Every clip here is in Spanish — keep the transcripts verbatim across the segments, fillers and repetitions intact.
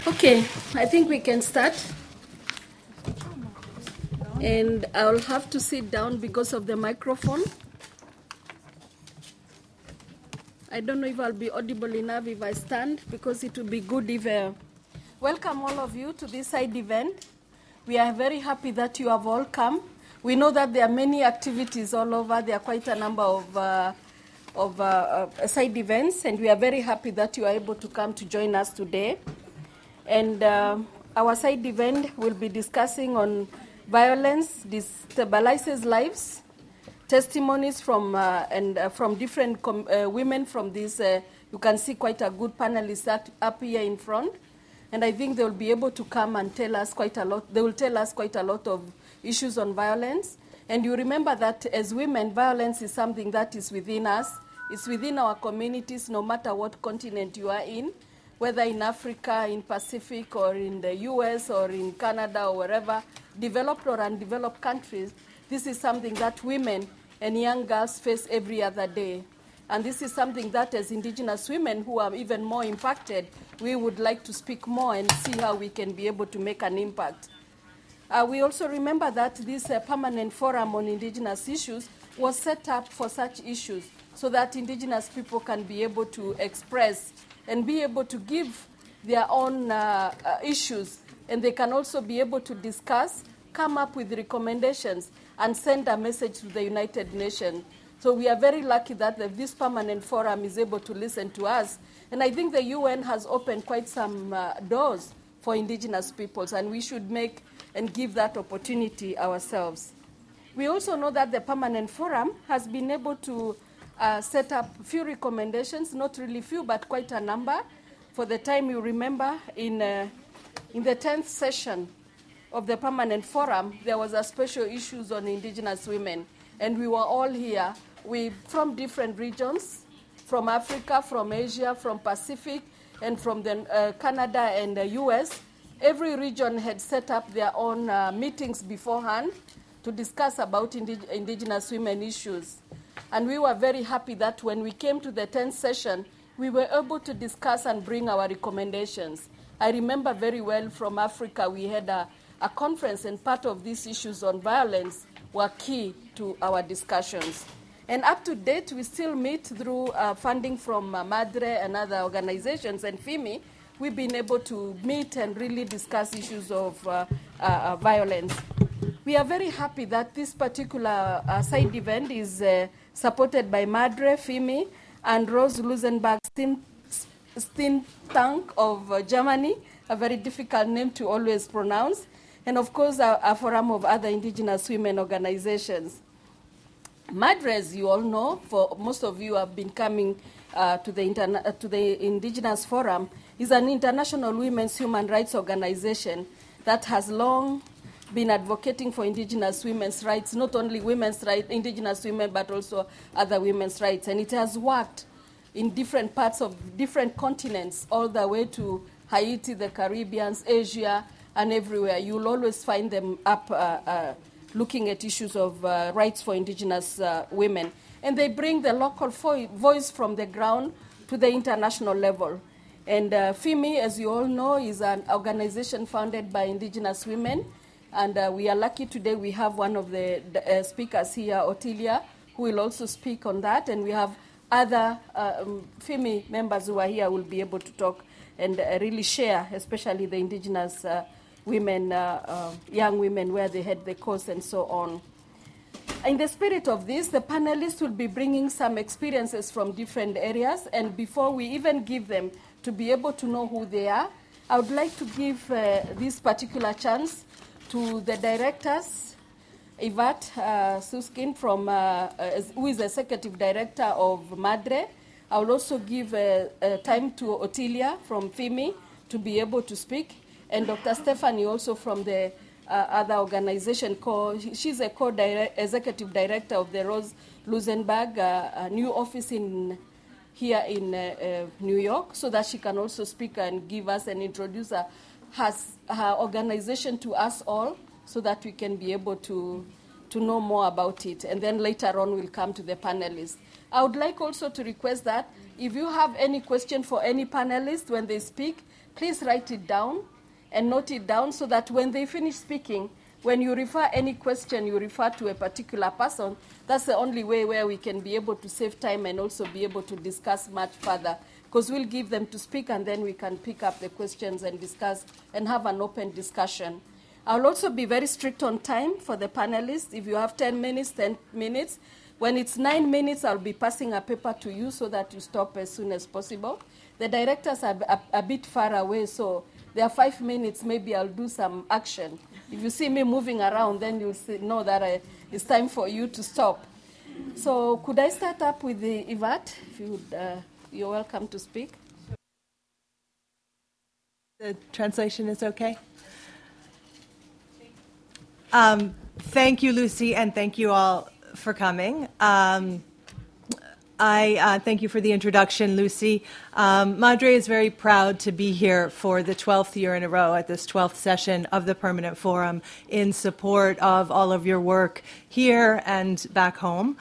Okay, I think we can start. And I'll have to sit down because of the microphone. I don't know if I'll be audible enough if I stand, because it would be good if... Uh, welcome all of you to this side event. We are very happy that you have all come. We know that there are many activities all over. There are quite a number of, uh, of uh, uh, side events, and we are very happy that you are able to come to join us today. And uh, our side event will be discussing on violence destabilizes lives, testimonies from uh, and uh, from different com- uh, women from this. Uh, you can see quite a good panelist up, up here in front, and I think they will be able to come and tell us quite a lot. They will tell us quite a lot of issues on violence. And you remember that as women, violence is something that is within us. It's within our communities, no matter what continent you are in. Whether in Africa, in Pacific, or in the U S, or in Canada, or wherever, developed or undeveloped countries, this is something that women and young girls face every other day. And this is something that as Indigenous women who are even more impacted, we would like to speak more and see how we can be able to make an impact. Uh, we also remember that this uh, permanent forum on Indigenous issues was set up for such issues so that Indigenous people can be able to express and be able to give their own uh, uh, issues, and they can also be able to discuss, come up with recommendations, and send a message to the United Nations. So we are very lucky that the, this permanent forum is able to listen to us, and I think the U N has opened quite some uh, doors for Indigenous peoples, and we should make and give that opportunity ourselves. We also know that the permanent forum has been able to Uh, set up a few recommendations, not really few, but quite a number. For the time you remember, in, uh, in the tenth session of the Permanent Forum, there was a special issues on Indigenous women. And we were all here we, from different regions, from Africa, from Asia, from Pacific, and from the, uh, Canada and the U S. Every region had set up their own uh, meetings beforehand to discuss about indig- Indigenous women issues. And we were very happy that when we came to the tenth session, we were able to discuss and bring our recommendations. I remember very well from Africa, we had a, a conference, and part of these issues on violence were key to our discussions. And up to date, we still meet through uh, funding from uh, MADRE and other organizations, and FIMI. We've been able to meet and really discuss issues of uh, uh, uh, violence. We are very happy that this particular uh, side event is uh, supported by MADRE, FIMI, and Rose Lusenberg Think of uh, Germany, a very difficult name to always pronounce, and of course a, a forum of other Indigenous women organizations. MADRE, as you all know, for most of you have been coming uh, to, the interna- uh, to the Indigenous Forum, is an international women's human rights organization that has long been advocating for Indigenous women's rights, not only women's rights, Indigenous women, but also other women's rights. And it has worked in different parts of different continents, all the way to Haiti, the Caribbean, Asia, and everywhere. You'll always find them up uh, uh, looking at issues of uh, rights for Indigenous uh, women. And they bring the local fo- voice from the ground to the international level. And uh, FIMI, as you all know, is an organization founded by Indigenous women. And uh, we are lucky today we have one of the, the uh, speakers here, Otilia, who will also speak on that. And we have other uh, um, FIMI members who are here who will be able to talk and uh, really share, especially the Indigenous uh, women, uh, uh, young women, where they had the course and so on. In the spirit of this, the panelists will be bringing some experiences from different areas. And before we even give them to be able to know who they are, I would like to give uh, this particular chance to the directors, Ivat uh, Suskin, from, uh, uh, who is the executive director of MADRE. I will also give uh, uh, time to Otilia from FIMI to be able to speak, and Doctor Stephanie also from the uh, other organization. Co- she's a co-executive director of the Rose Lusenberg, uh, a new office in here in uh, uh, New York, so that she can also speak and give us and introduce her has her organization to us all, so that we can be able to, to know more about it. And then later on, we'll come to the panelists. I would like also to request that if you have any question for any panelist when they speak, please write it down and note it down so that when they finish speaking, when you refer any question, you refer to a particular person. That's the only way where we can be able to save time and also be able to discuss much further, because we'll give them to speak and then we can pick up the questions and discuss and have an open discussion. I'll also be very strict on time for the panelists. If you have ten minutes, ten minutes. When it's nine minutes, I'll be passing a paper to you so that you stop as soon as possible. The directors are a, a bit far away, so there are five minutes, maybe I'll do some action. If you see me moving around, then you'll see, know that I, it's time for you to stop. So could I start up with the Yvette? If you would, uh, you're welcome to speak. The translation is okay? Um, thank you, Lucy, and thank you all for coming. Um, I uh, thank you for the introduction, Lucy. Um, Madre is very proud to be here for the twelfth year in a row at this twelfth session of the Permanent Forum in support of all of your work here and back home.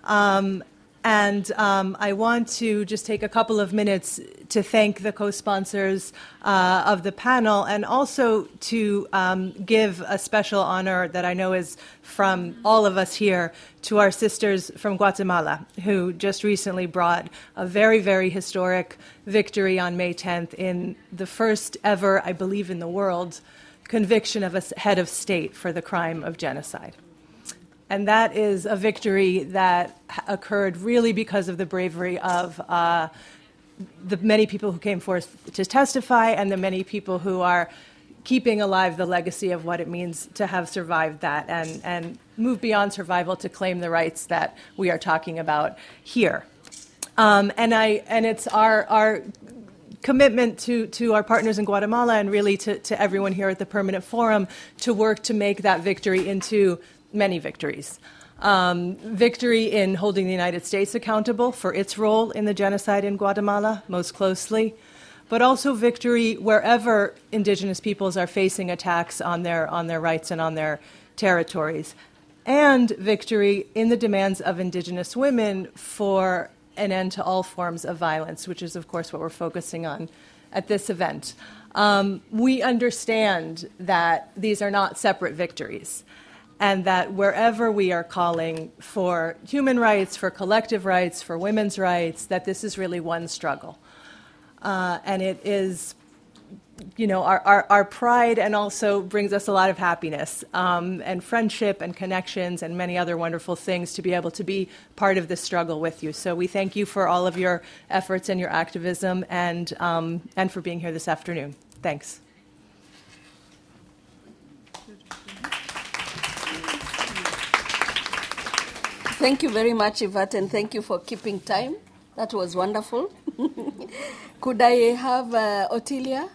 Um, And um, I want to just take a couple of minutes to thank the co-sponsors uh, of the panel, and also to um, give a special honor that I know is from all of us here to our sisters from Guatemala, who just recently brought a very, very historic victory on May tenth in the first ever, I believe in the world, conviction of a head of state for the crime of genocide. And that is a victory that occurred really because of the bravery of uh, the many people who came forth to testify, and the many people who are keeping alive the legacy of what it means to have survived that and, and move beyond survival to claim the rights that we are talking about here. Um, and I and it's our our commitment to, to our partners in Guatemala, and really to, to everyone here at the Permanent Forum, to work to make that victory into many victories. Um, victory in holding the United States accountable for its role in the genocide in Guatemala most closely, but also victory wherever indigenous peoples are facing attacks on their, on their rights and on their territories, and victory in the demands of indigenous women for an end to all forms of violence, which is, of course, what we're focusing on at this event. Um, we understand that these are not separate victories, and that wherever we are calling for human rights, for collective rights, for women's rights, that this is really one struggle. Uh, and it is, you know, our, our, our pride, and also brings us a lot of happiness um, and friendship and connections and many other wonderful things to be able to be part of this struggle with you. So we thank you for all of your efforts and your activism, and, um, and for being here this afternoon. Thanks. Thank you very much, Yvette, and thank you for keeping time. That was wonderful. Could I have uh, Otilia?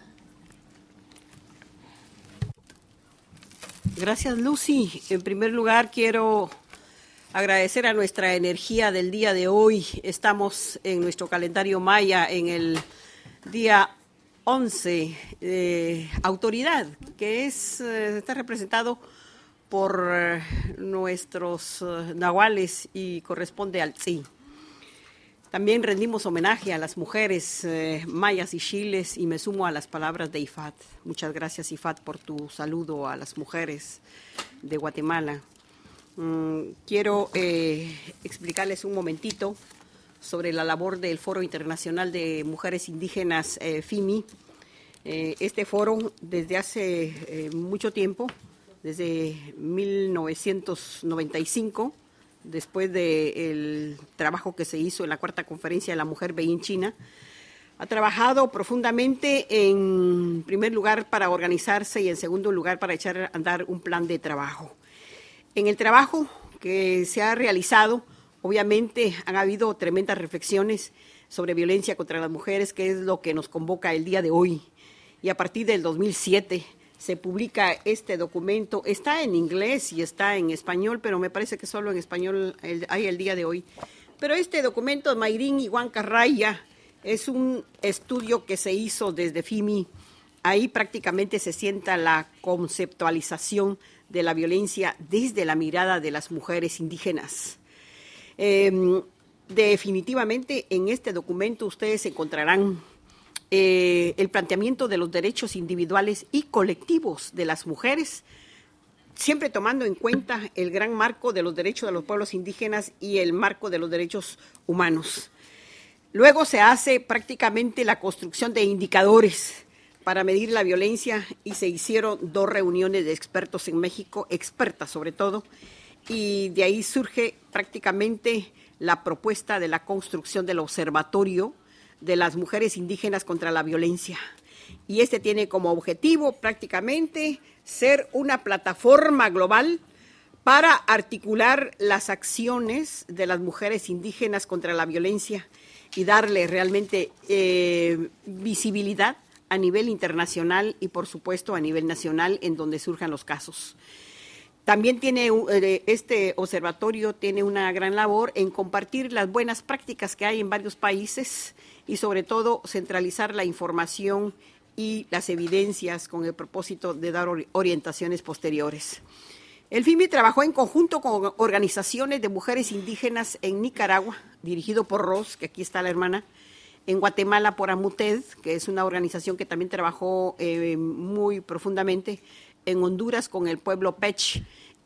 Gracias, Lucy. En primer lugar, quiero agradecer a nuestra energía del día de hoy. Estamos en nuestro calendario maya en el día once de autoridad, que es, está representado por uh, nuestros uh, nahuales y corresponde al Tzi. También rendimos homenaje a las mujeres uh, mayas y chiles, y me sumo a las palabras de Ifat. Muchas gracias, Ifat, por tu saludo a las mujeres de Guatemala. Um, quiero eh, explicarles un momentito sobre la labor del Foro Internacional de Mujeres Indígenas, eh, F I M I. Eh, este foro, desde hace eh, mucho tiempo, desde mil novecientos noventa y cinco, después del trabajo que se hizo en la Cuarta Conferencia de la Mujer Beijing-China, ha trabajado profundamente, en primer lugar para organizarse y en segundo lugar para echar a andar un plan de trabajo. En el trabajo que se ha realizado, obviamente han habido tremendas reflexiones sobre violencia contra las mujeres, que es lo que nos convoca el día de hoy. Y a partir del dos mil siete se publica este documento. Está en inglés y está en español, pero me parece que solo en español hay el día de hoy. Pero este documento, Mayrín y Huancarraya, es un estudio que se hizo desde F I M I. Ahí prácticamente se sienta la conceptualización de la violencia desde la mirada de las mujeres indígenas. Eh, definitivamente en este documento ustedes encontrarán eh, el planteamiento de los derechos individuales y colectivos de las mujeres, siempre tomando en cuenta el gran marco de los derechos de los pueblos indígenas y el marco de los derechos humanos. Luego se hace prácticamente la construcción de indicadores para medir la violencia y se hicieron dos reuniones de expertos en México, expertas sobre todo, y de ahí surge prácticamente la propuesta de la construcción del Observatorio de las Mujeres Indígenas contra la Violencia. Y este tiene como objetivo prácticamente ser una plataforma global para articular las acciones de las mujeres indígenas contra la violencia y darle realmente eh, visibilidad a nivel internacional y, por supuesto, a nivel nacional en donde surjan los casos. También tiene este observatorio tiene una gran labor en compartir las buenas prácticas que hay en varios países y, sobre todo, centralizar la información y las evidencias con el propósito de dar orientaciones posteriores. El F I M I trabajó en conjunto con organizaciones de mujeres indígenas en Nicaragua, dirigido por Ros, que aquí está la hermana, en Guatemala por AMUTED, que es una organización que también trabajó eh, muy profundamente, en Honduras con el pueblo Pech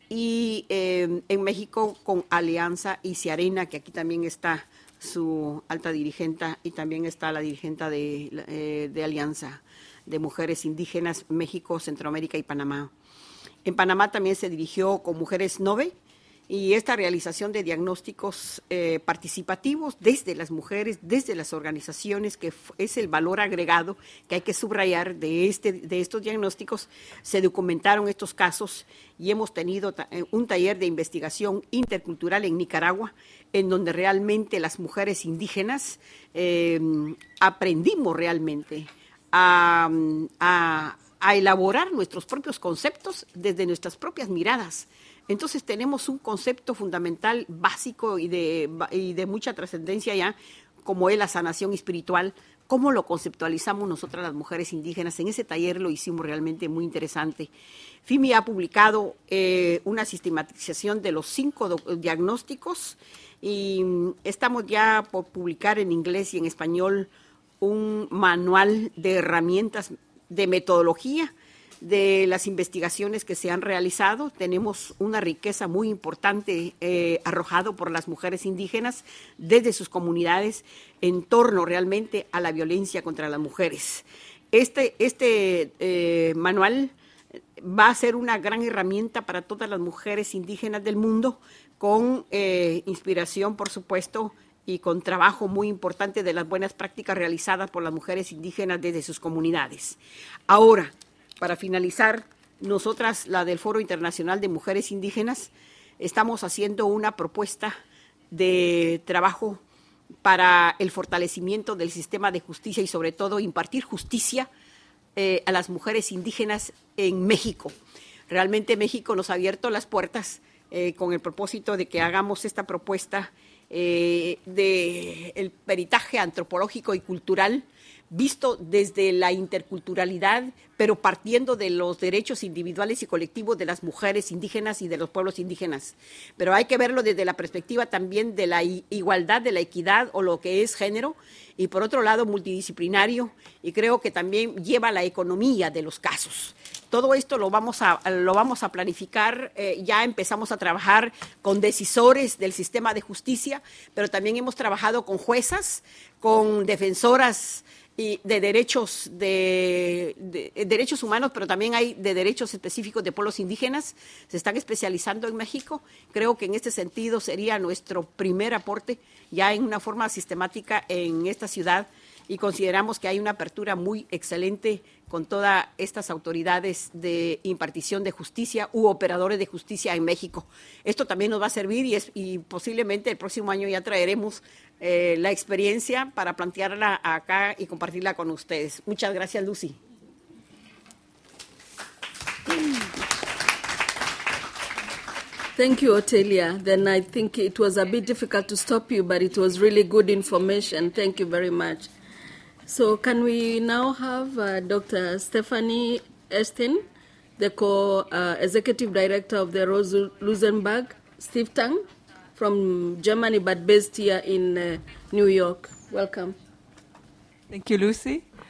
y eh, en México con Alianza y Ciarena, que aquí también está su alta dirigente y también está la dirigente de, eh, de Alianza de Mujeres Indígenas, México, Centroamérica y Panamá. En Panamá también se dirigió con Mujeres Nove y esta realización de diagnósticos eh, participativos desde las mujeres, desde las organizaciones, que es el valor agregado que hay que subrayar de, este, de estos diagnósticos. Se documentaron estos casos y hemos tenido ta- un taller de investigación intercultural en Nicaragua, en donde realmente las mujeres indígenas eh, aprendimos realmente a, a, a elaborar nuestros propios conceptos desde nuestras propias miradas. Entonces tenemos un concepto fundamental, básico y de, y de mucha trascendencia ya, como es la sanación espiritual. ¿Cómo lo conceptualizamos nosotras las mujeres indígenas? En ese taller lo hicimos realmente muy interesante. F I M I ha publicado eh, una sistematización de los cinco do- diagnósticos y estamos ya por publicar en inglés y en español un manual de herramientas de metodología de las investigaciones que se han realizado. Tenemos una riqueza muy importante eh, arrojado por las mujeres indígenas desde sus comunidades en torno realmente a la violencia contra las mujeres. Este, este eh, manual va a ser una gran herramienta para todas las mujeres indígenas del mundo, con eh, inspiración, por supuesto, y con trabajo muy importante de las buenas prácticas realizadas por las mujeres indígenas desde sus comunidades. Ahora, para finalizar, nosotras, la del Foro Internacional de Mujeres Indígenas, estamos haciendo una propuesta de trabajo para el fortalecimiento del sistema de justicia y, sobre todo, impartir justicia eh, a las mujeres indígenas en México. Realmente México nos ha abierto las puertas eh, con el propósito de que hagamos esta propuesta eh, del peritaje antropológico y cultural visto desde la interculturalidad, pero partiendo de los derechos individuales y colectivos de las mujeres indígenas y de los pueblos indígenas. Pero hay que verlo desde la perspectiva también de la igualdad, de la equidad o lo que es género, y por otro lado multidisciplinario, y creo que también lleva la economía de los casos. Todo esto lo vamos a, lo vamos a planificar, eh, ya empezamos a trabajar con decisores del sistema de justicia, pero también hemos trabajado con juezas, con defensoras y de derechos de, de, de derechos humanos, pero también hay de derechos específicos de pueblos indígenas. Se están especializando en México. Creo que en este sentido sería nuestro primer aporte ya en una forma sistemática en esta ciudad, y consideramos que hay una apertura muy excelente con todas estas autoridades de impartición de justicia u operadores de justicia en México. Esto también nos va a servir y, es, y posiblemente el próximo año ya traeremos eh, la experiencia para plantearla acá y compartirla con ustedes. Muchas gracias, Lucy. Thank you, Otelia. Then I think it was a bit difficult to stop you, but it was really good information. Thank you very much. So can we now have uh, Doctor Stephanie Esten, the co-executive uh, director of the Rose Luxemburg Stiftung from Germany, but based here in uh, New York. Welcome. Thank you, Lucy.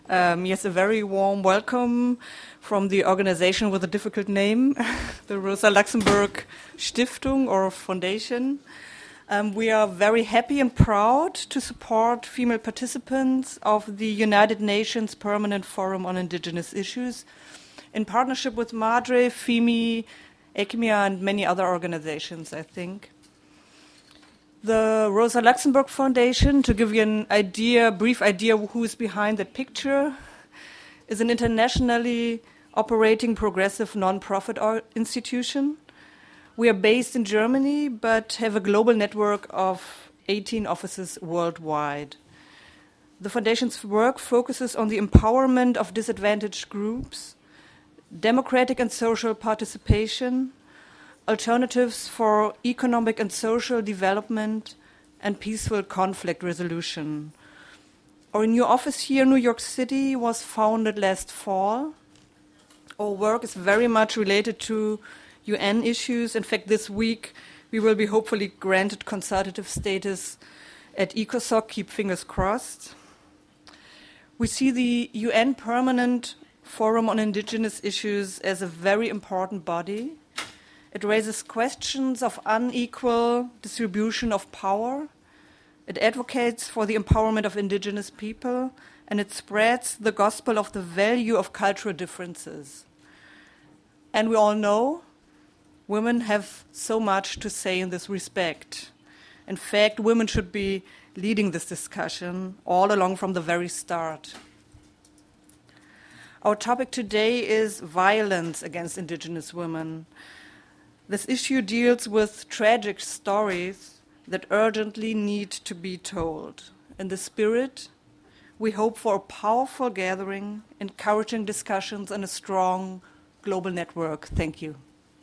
Um, yes, a very warm welcome from the organization with a difficult name, the Rosa Luxemburg Stiftung or Foundation. Um, we are very happy and proud to support female participants of the United Nations Permanent Forum on Indigenous Issues in partnership with MADRE, FEMI, ECMIA, and many other organizations, I think. The Rosa Luxemburg Foundation, to give you an idea, brief idea of who is behind that picture, is an internationally operating progressive non-profit institution. We are based in Germany, but have a global network of eighteen offices worldwide. The foundation's work focuses on the empowerment of disadvantaged groups, democratic and social participation, alternatives for economic and social development, and peaceful conflict resolution. Our new office here in New York City was founded last fall. Our work is very much related to U N issues. In fact, this week we will be hopefully granted consultative status at ECOSOC, keep fingers crossed. We see the U N Permanent Forum on Indigenous Issues as a very important body. It raises questions of unequal distribution of power. It advocates for the empowerment of indigenous people, and it spreads the gospel of the value of cultural differences. And we all know women have so much to say in this respect. In fact, women should be leading this discussion all along from the very start. Our topic today is violence against indigenous women. This issue deals with tragic stories that urgently need to be told. In the spirit, we hope for a powerful gathering, encouraging discussions, and a strong global network. Thank you.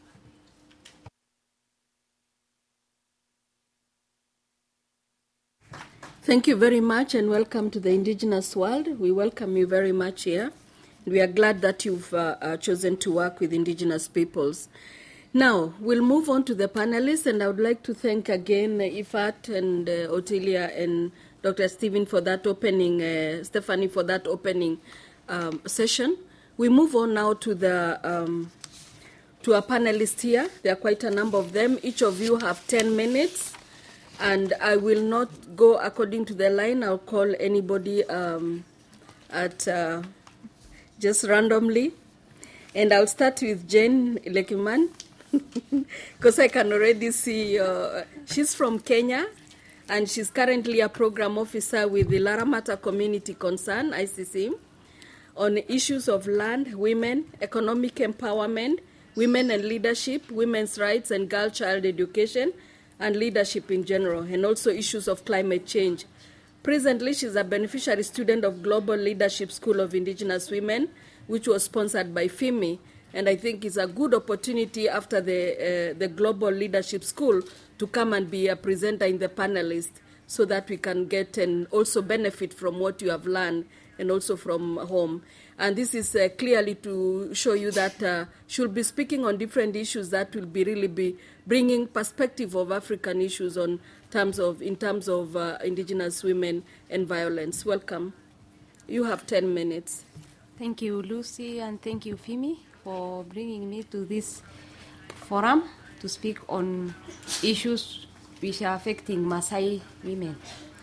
Thank you very much and welcome to the Indigenous World. We welcome you very much here. We are glad that you've uh, uh, chosen to work with Indigenous peoples. Now, we'll move on to the panelists, and I would like to thank again uh, Ifat and uh, Otilia and Doctor Stephen for that opening, uh, Stephanie for that opening um, session. We move on now to the um, to our panelists here. There are quite a number of them. Each of you have ten minutes, and I will not go according to the line. I'll call anybody um, at uh, just randomly, and I'll start with Jane Lekiman. Because I can already see uh, she's from Kenya, and she's currently a program officer with the Laramata Community Concern, I C C, on issues of land, women, economic empowerment, women and leadership, women's rights and girl child education, and leadership in general, and also issues of climate change. Presently, she's a beneficiary student of Global Leadership School of Indigenous Women, which was sponsored by FEMI. And I think it's a good opportunity after the uh, the Global Leadership School to come and be a presenter in the panelist so that we can get and also benefit from what you have learned and also from home. And this is uh, clearly to show you that uh, she'll be speaking on different issues that will be really be bringing perspective of African issues on terms of in terms of uh, indigenous women and violence. Welcome. You have ten minutes. Thank you, Lucy, and thank you, Fimi, for bringing me to this forum to speak on issues which are affecting Maasai women.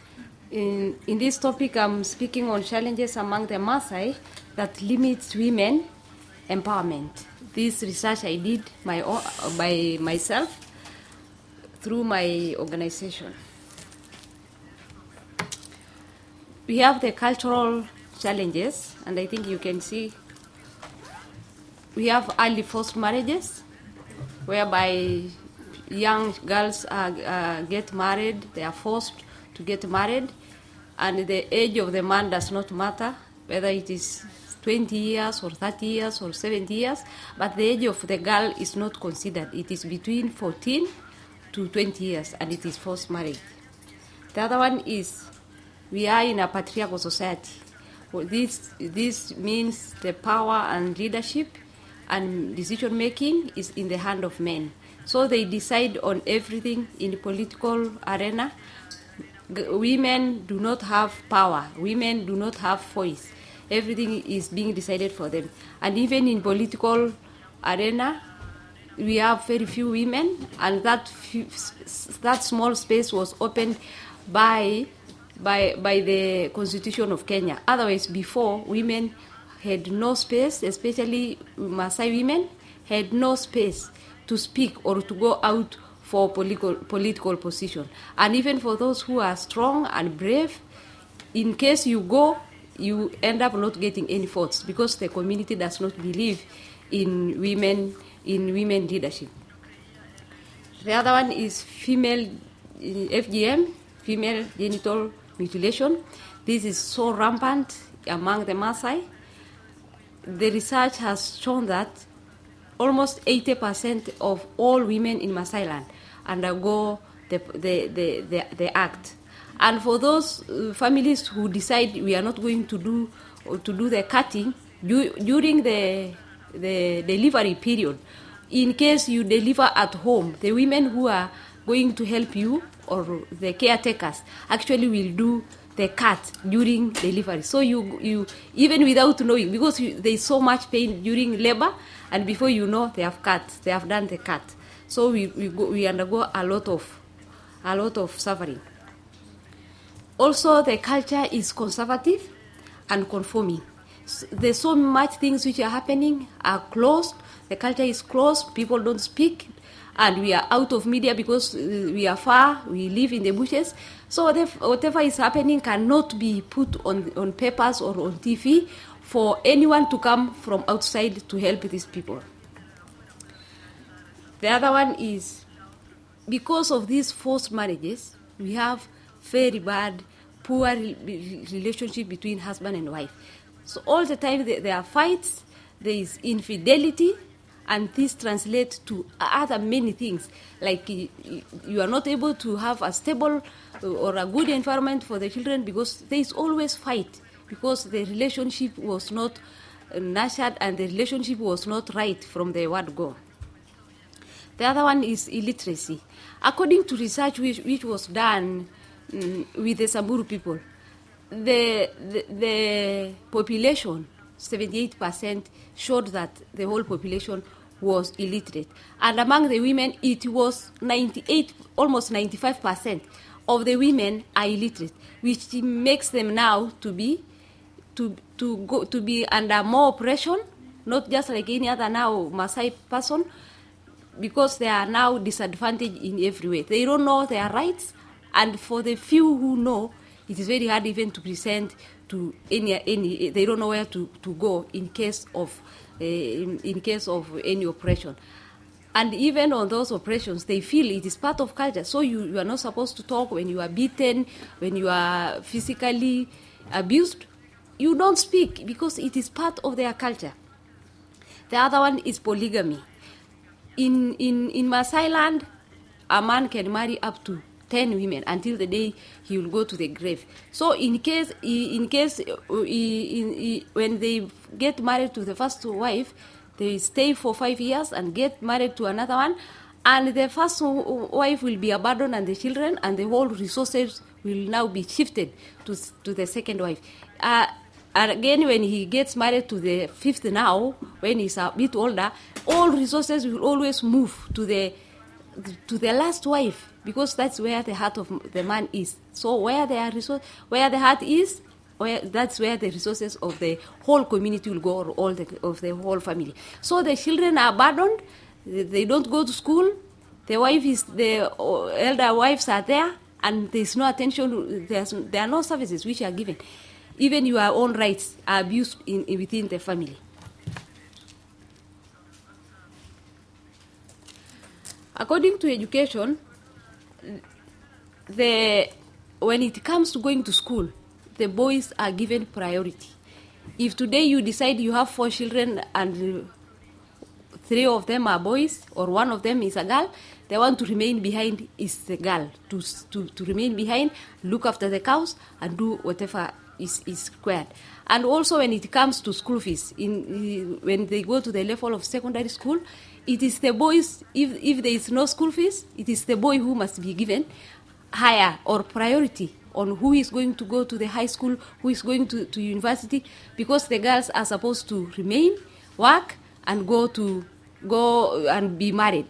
In, in this topic, I'm speaking on challenges among the Maasai that limits women empowerment. This research I did my own, by myself through my organization. We have the cultural challenges, and I think you can see we have early forced marriages, whereby young girls uh, uh, get married, they are forced to get married, and the age of the man does not matter, whether it is twenty years or thirty years or seventy years, but the age of the girl is not considered. It is between fourteen to twenty years, and it is forced marriage. The other one is we are in a patriarchal society. Well, this, this means the power and leadership and decision-making is in the hand of men. So they decide on everything in the political arena. G- women do not have power. Women do not have voice. everything is being decided for them. And even in political arena, we have very few women, and that few, that small space was opened by by by the Constitution of Kenya. Otherwise, before, women had no space, especially Maasai women had no space to speak or to go out for political political position. And even for those who are strong and brave, in case you go, you end up not getting any votes because the community does not believe in women in women leadership. The other one is female F G M, female genital mutilation. This is so rampant among the Maasai. The research has shown that almost eighty percent of all women in Maasai land undergo the, the, the, the, the act. And for those uh, families who decide we are not going to do or to do the cutting du- during the the delivery period, in case you deliver at home, the women who are going to help you or the caretakers actually will do the cut during delivery. So you you even without knowing, because you, there is so much pain during labor, and before you know they have cut, they have done the cut. So we we, go, we undergo a lot of a lot of suffering. Also, the culture is conservative and conforming. So there's so much things which are happening are closed. The culture is closed. People don't speak, and we are out of media because we are far. We live in the bushes. So whatever is happening cannot be put on on papers or on T V for anyone to come from outside to help these people. The other one is because of these forced marriages, we have very bad, poor relationship between husband and wife. So all the time there are fights, there is infidelity, and this translates to other many things. Like you are not able to have a stable or a good environment for the children because there is always fight, because the relationship was not nurtured and the relationship was not right from the word go. The other one is illiteracy. According to research which, which was done um, with the Samburu people, the, the, the population, seventy-eight percent, showed that the whole population was illiterate. And among the women, it was ninety-eight, almost ninety-five percent of the women are illiterate, which makes them now to be to to go to be under more oppression, not just like any other now Maasai person, because they are now disadvantaged in every way. They don't know their rights, and for the few who know, it is very hard even to present to any any. They don't know where to, to go in case of uh, in, in case of any oppression. And even on those oppressions, they feel it is part of culture. So you, you are not supposed to talk when you are beaten, when you are physically abused. You don't speak because it is part of their culture. The other one is polygamy. In in in Maasai land, a man can marry up to ten women until the day he will go to the grave. So in case in case in, in, when they get married to the first wife, they stay for five years and get married to another one, and the first wife will be abandoned and the children and the whole resources will now be shifted to to the second wife. Uh, and again, when he gets married to the fifth now, when he's a bit older, all resources will always move to the to the last wife, because that's where the heart of the man is. So where the resource, where the heart is, where that's where the resources of the whole community will go, or all the of the whole family. So the children are abandoned; they don't go to school. The wife is the elder wives are there, and there's no attention. There's, there are no services which are given. Even your own rights are abused in, in within the family. According to education, the when it comes to going to school, the boys are given priority. If today you decide you have four children and three of them are boys or one of them is a girl, the one to remain behind is the girl, to, to, to remain behind, look after the cows, and do whatever is, is required. And also when it comes to school fees, in, when they go to the level of secondary school, it is the boys, if, if there is no school fees, it is the boy who must be given higher or priority on who is going to go to the high school, who is going to, to university, because the girls are supposed to remain, work, and go to go and be married.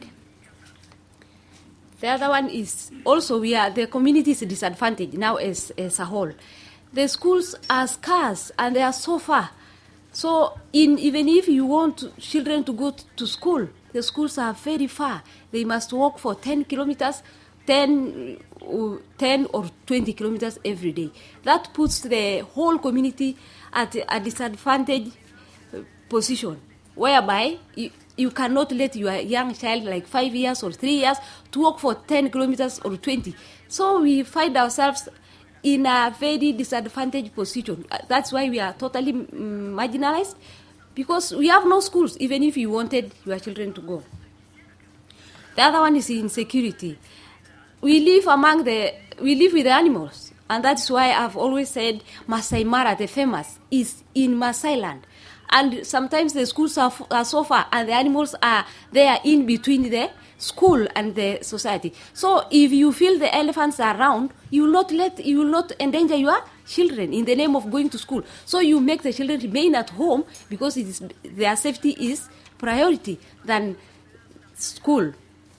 The other one is also we are the community is disadvantaged now as, as a whole. The schools are scarce and they are so far. So in, even if you want children to go to school, the schools are very far. They must walk for ten kilometers, ten, ten or twenty kilometers every day. That puts the whole community at a disadvantaged position, whereby you, you cannot let your young child, like five years or three years, to walk for ten kilometers or twenty. So we find ourselves in a very disadvantaged position. That's why we are totally um, marginalized, because we have no schools, even if you wanted your children to go. The other one is insecurity. We live among the, we live with the animals, and that's why I've always said Masai Mara, the famous, is in Masai land. And sometimes the schools are, are so far, and the animals are there in between the school and the society. So if you feel the elephants are around, you will not let, you will not endanger your children in the name of going to school. So you make the children remain at home because it is, their safety is priority than school.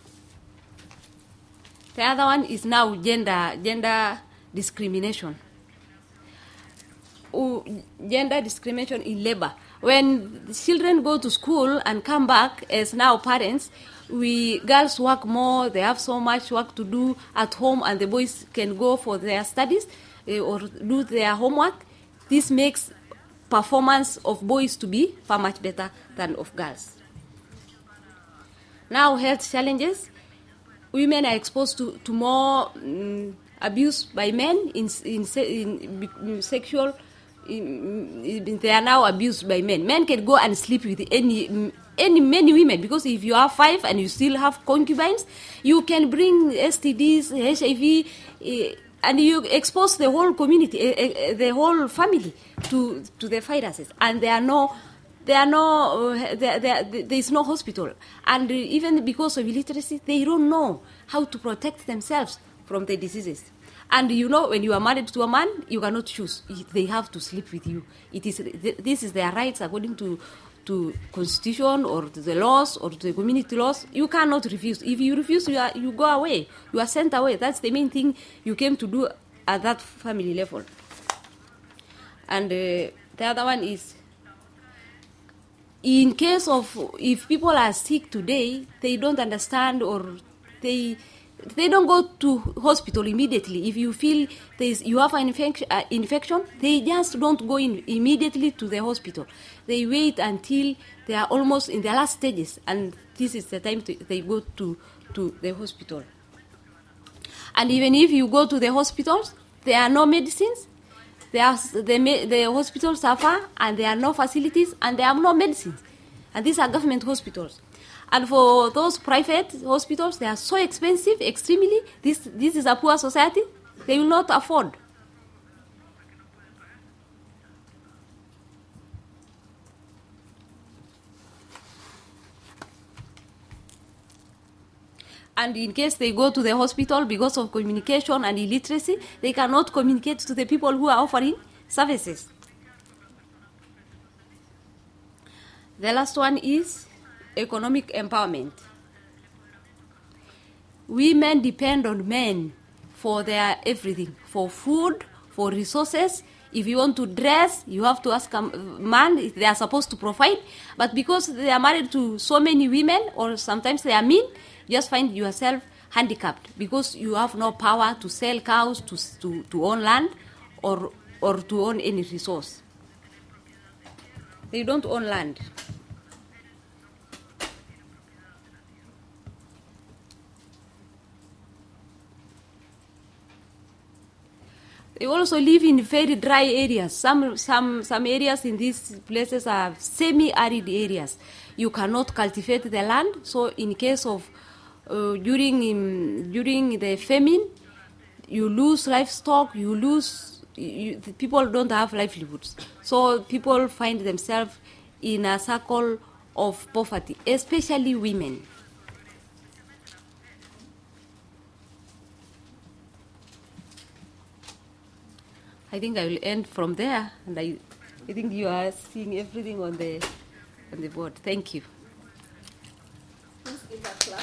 The other one is now gender gender discrimination. Oh, gender discrimination in labor. When the children go to school and come back as now parents, we girls work more, they have so much work to do at home, and the boys can go for their studies uh, or do their homework. This makes performance of boys to be far much better than of girls. Now health challenges. Women are exposed to, to more um, abuse by men in, in, in, in sexual. In, in, they are now abused by men. Men can go and sleep with any any many women, because if you are five and you still have concubines, you can bring S T Ds, H I V, uh, and you expose the whole community, uh, uh, the whole family to to the viruses. And there are no. There are no, uh, there, there, there is no hospital. And uh, even because of illiteracy, they don't know how to protect themselves from the diseases. And you know, when you are married to a man, you cannot choose. They have to sleep with you. It is, this is their rights according to, to constitution or to the laws or to the community laws. You cannot refuse. If you refuse, you, are, you go away. You are sent away. That's the main thing you came to do at that family level. And uh, the other one is, in case of, if people are sick today, they don't understand, or they they don't go to hospital immediately. If you feel there's, you have an infection, uh, infection, they just don't go in immediately to the hospital. They wait until they are almost in their last stages, and this is the time to, they go to, to the hospital. And even if you go to the hospitals, there are no medicines. There are, the, the hospitals are far, and there are no facilities, and there are no medicines. And these are government hospitals. And for those private hospitals, they are so expensive, extremely. This, this is a poor society. They will not afford. And in case they go to the hospital, because of communication and illiteracy, they cannot communicate to the people who are offering services. The last one is economic empowerment. Women depend on men for their everything, for food, for resources. If you want to dress, you have to ask a man. They are supposed to provide. But because they are married to so many women, or sometimes they are mean, just find yourself handicapped because you have no power to sell cows, to, to, to own land, or, or to own any resource. They don't own land. They also live in very dry areas. Some, some, some areas in these places are semi-arid areas. You cannot cultivate the land. So in case of uh, during um, during the famine, you lose livestock. You lose. You, the people don't have livelihoods. So people find themselves in a circle of poverty, especially women. I think I will end from there, and I, I think you are seeing everything on the on the board. Thank you. Please give a clap.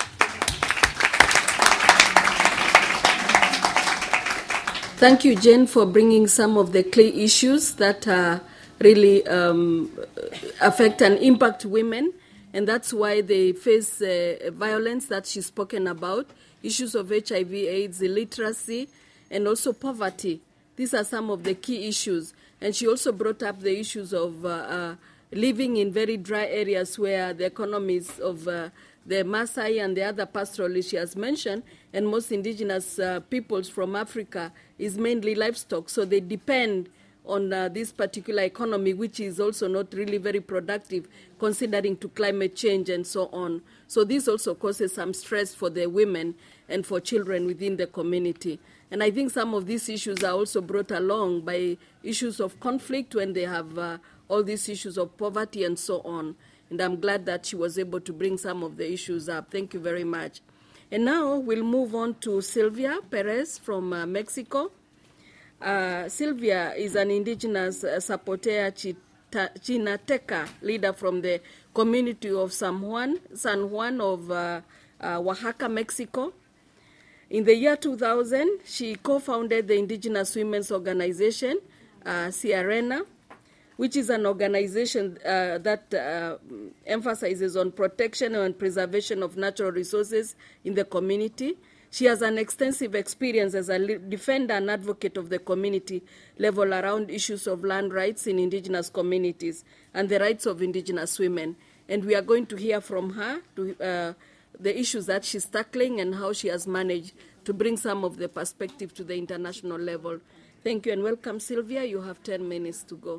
Thank you, Jane, for bringing some of the key issues that uh, really um, affect and impact women, and that's why they face uh, violence that she's spoken about, issues of H I V AIDS, illiteracy, and also poverty. These are some of the key issues. And she also brought up the issues of uh, uh, living in very dry areas where the economies of uh, the Maasai and the other pastoralists she has mentioned, and most indigenous uh, peoples from Africa, is mainly livestock. So they depend on uh, this particular economy, which is also not really very productive, considering to climate change and so on. So this also causes some stress for the women and for children within the community. And I think some of these issues are also brought along by issues of conflict when they have uh, all these issues of poverty and so on. And I'm glad that she was able to bring some of the issues up. Thank you very much. And now we'll move on to Sylvia Perez from uh, Mexico. Uh, Sylvia is an indigenous uh, Zapotea Chita, Chinateca leader from the community of San Juan, San Juan of uh, uh, Oaxaca, Mexico. In the year two thousand, she co-founded the Indigenous Women's Organization, uh, Ciarena, which is an organization uh, that uh, emphasizes on protection and preservation of natural resources in the community. She has an extensive experience as a defender and advocate of the community level around issues of land rights in indigenous communities and the rights of indigenous women. And we are going to hear from her to, uh, the issues that she's tackling and how she has managed to bring some of the perspective to the international level. Thank you and welcome, Sylvia. You have ten minutes to go.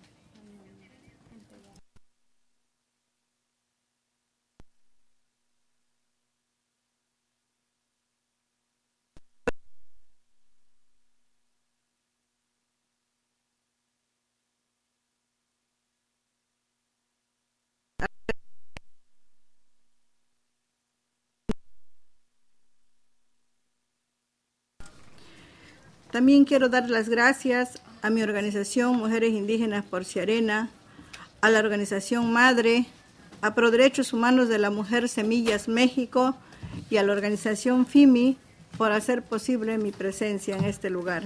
También quiero dar las gracias a mi organización Mujeres Indígenas por Ciarena, a la organización Madre, a Proderechos Humanos de la Mujer Semillas México y a la organización F I M I por hacer posible mi presencia en este lugar.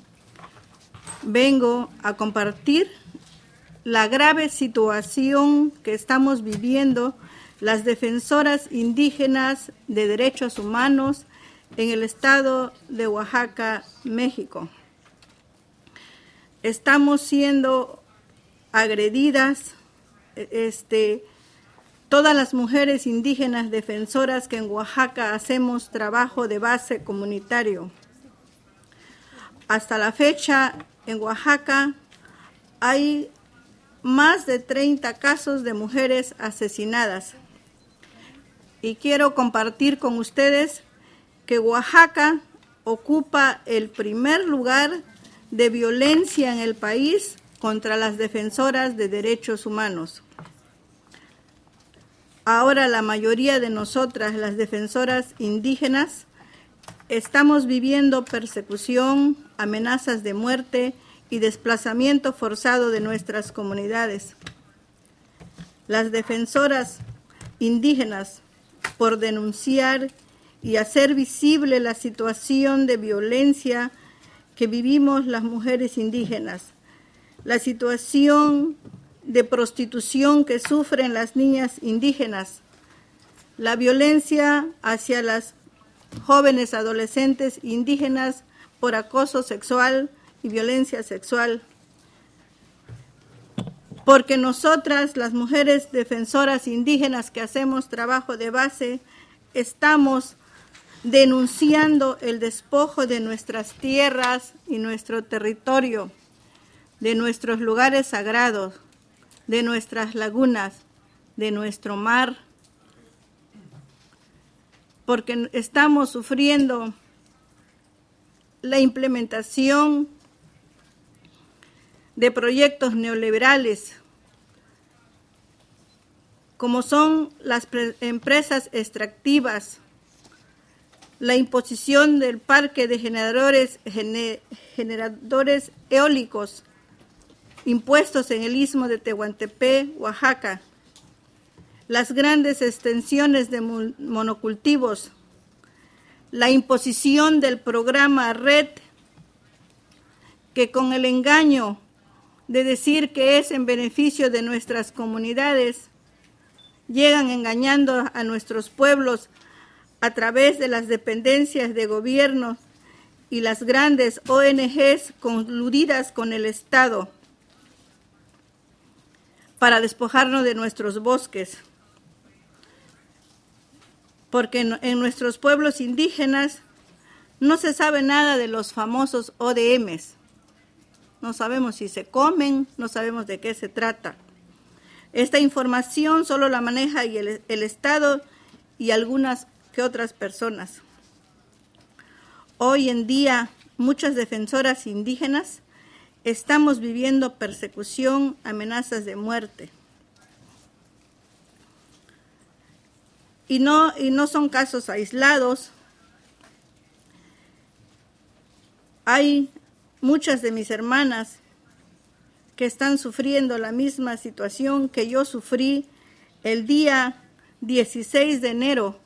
Vengo a compartir la grave situación que estamos viviendo las defensoras indígenas de derechos humanos en el estado de Oaxaca, México. Estamos siendo agredidas, este, todas las mujeres indígenas defensoras que en Oaxaca hacemos trabajo de base comunitario. Hasta la fecha, en Oaxaca hay más de treinta casos de mujeres asesinadas. Y quiero compartir con ustedes que Oaxaca ocupa el primer lugar de violencia en el país contra las defensoras de derechos humanos. Ahora la mayoría de nosotras, las defensoras indígenas, estamos viviendo persecución, amenazas de muerte y desplazamiento forzado de nuestras comunidades. Las defensoras indígenas, por denunciar y hacer visible la situación de violencia que vivimos las mujeres indígenas, la situación de prostitución que sufren las niñas indígenas, la violencia hacia las jóvenes adolescentes indígenas por acoso sexual y violencia sexual. Porque nosotras, las mujeres defensoras indígenas que hacemos trabajo de base, estamos denunciando el despojo de nuestras tierras y nuestro territorio, de nuestros lugares sagrados, de nuestras lagunas, de nuestro mar, porque estamos sufriendo la implementación de proyectos neoliberales, como son las empresas extractivas, la imposición del parque de generadores, gener, generadores eólicos impuestos en el istmo de Tehuantepec, Oaxaca, las grandes extensiones de monocultivos, la imposición del programa RED, que con el engaño de decir que es en beneficio de nuestras comunidades, llegan engañando a nuestros pueblos a través de las dependencias de gobierno y las grandes O N Ges coludidas con el Estado para despojarnos de nuestros bosques. Porque en, en nuestros pueblos indígenas no se sabe nada de los famosos O D Ms. No sabemos si se comen, no sabemos de qué se trata. Esta información solo la maneja el, el Estado y algunas que otras personas. Hoy en día, muchas defensoras indígenas estamos viviendo persecución, amenazas de muerte. Y no, y no son casos aislados. Hay muchas de mis hermanas que están sufriendo la misma situación que yo sufrí el día dieciséis de enero,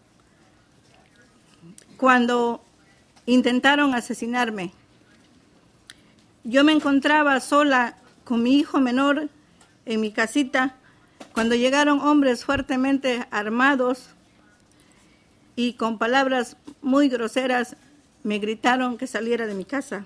cuando intentaron asesinarme. Yo me encontraba sola con mi hijo menor en mi casita cuando llegaron hombres fuertemente armados y con palabras muy groseras me gritaron que saliera de mi casa.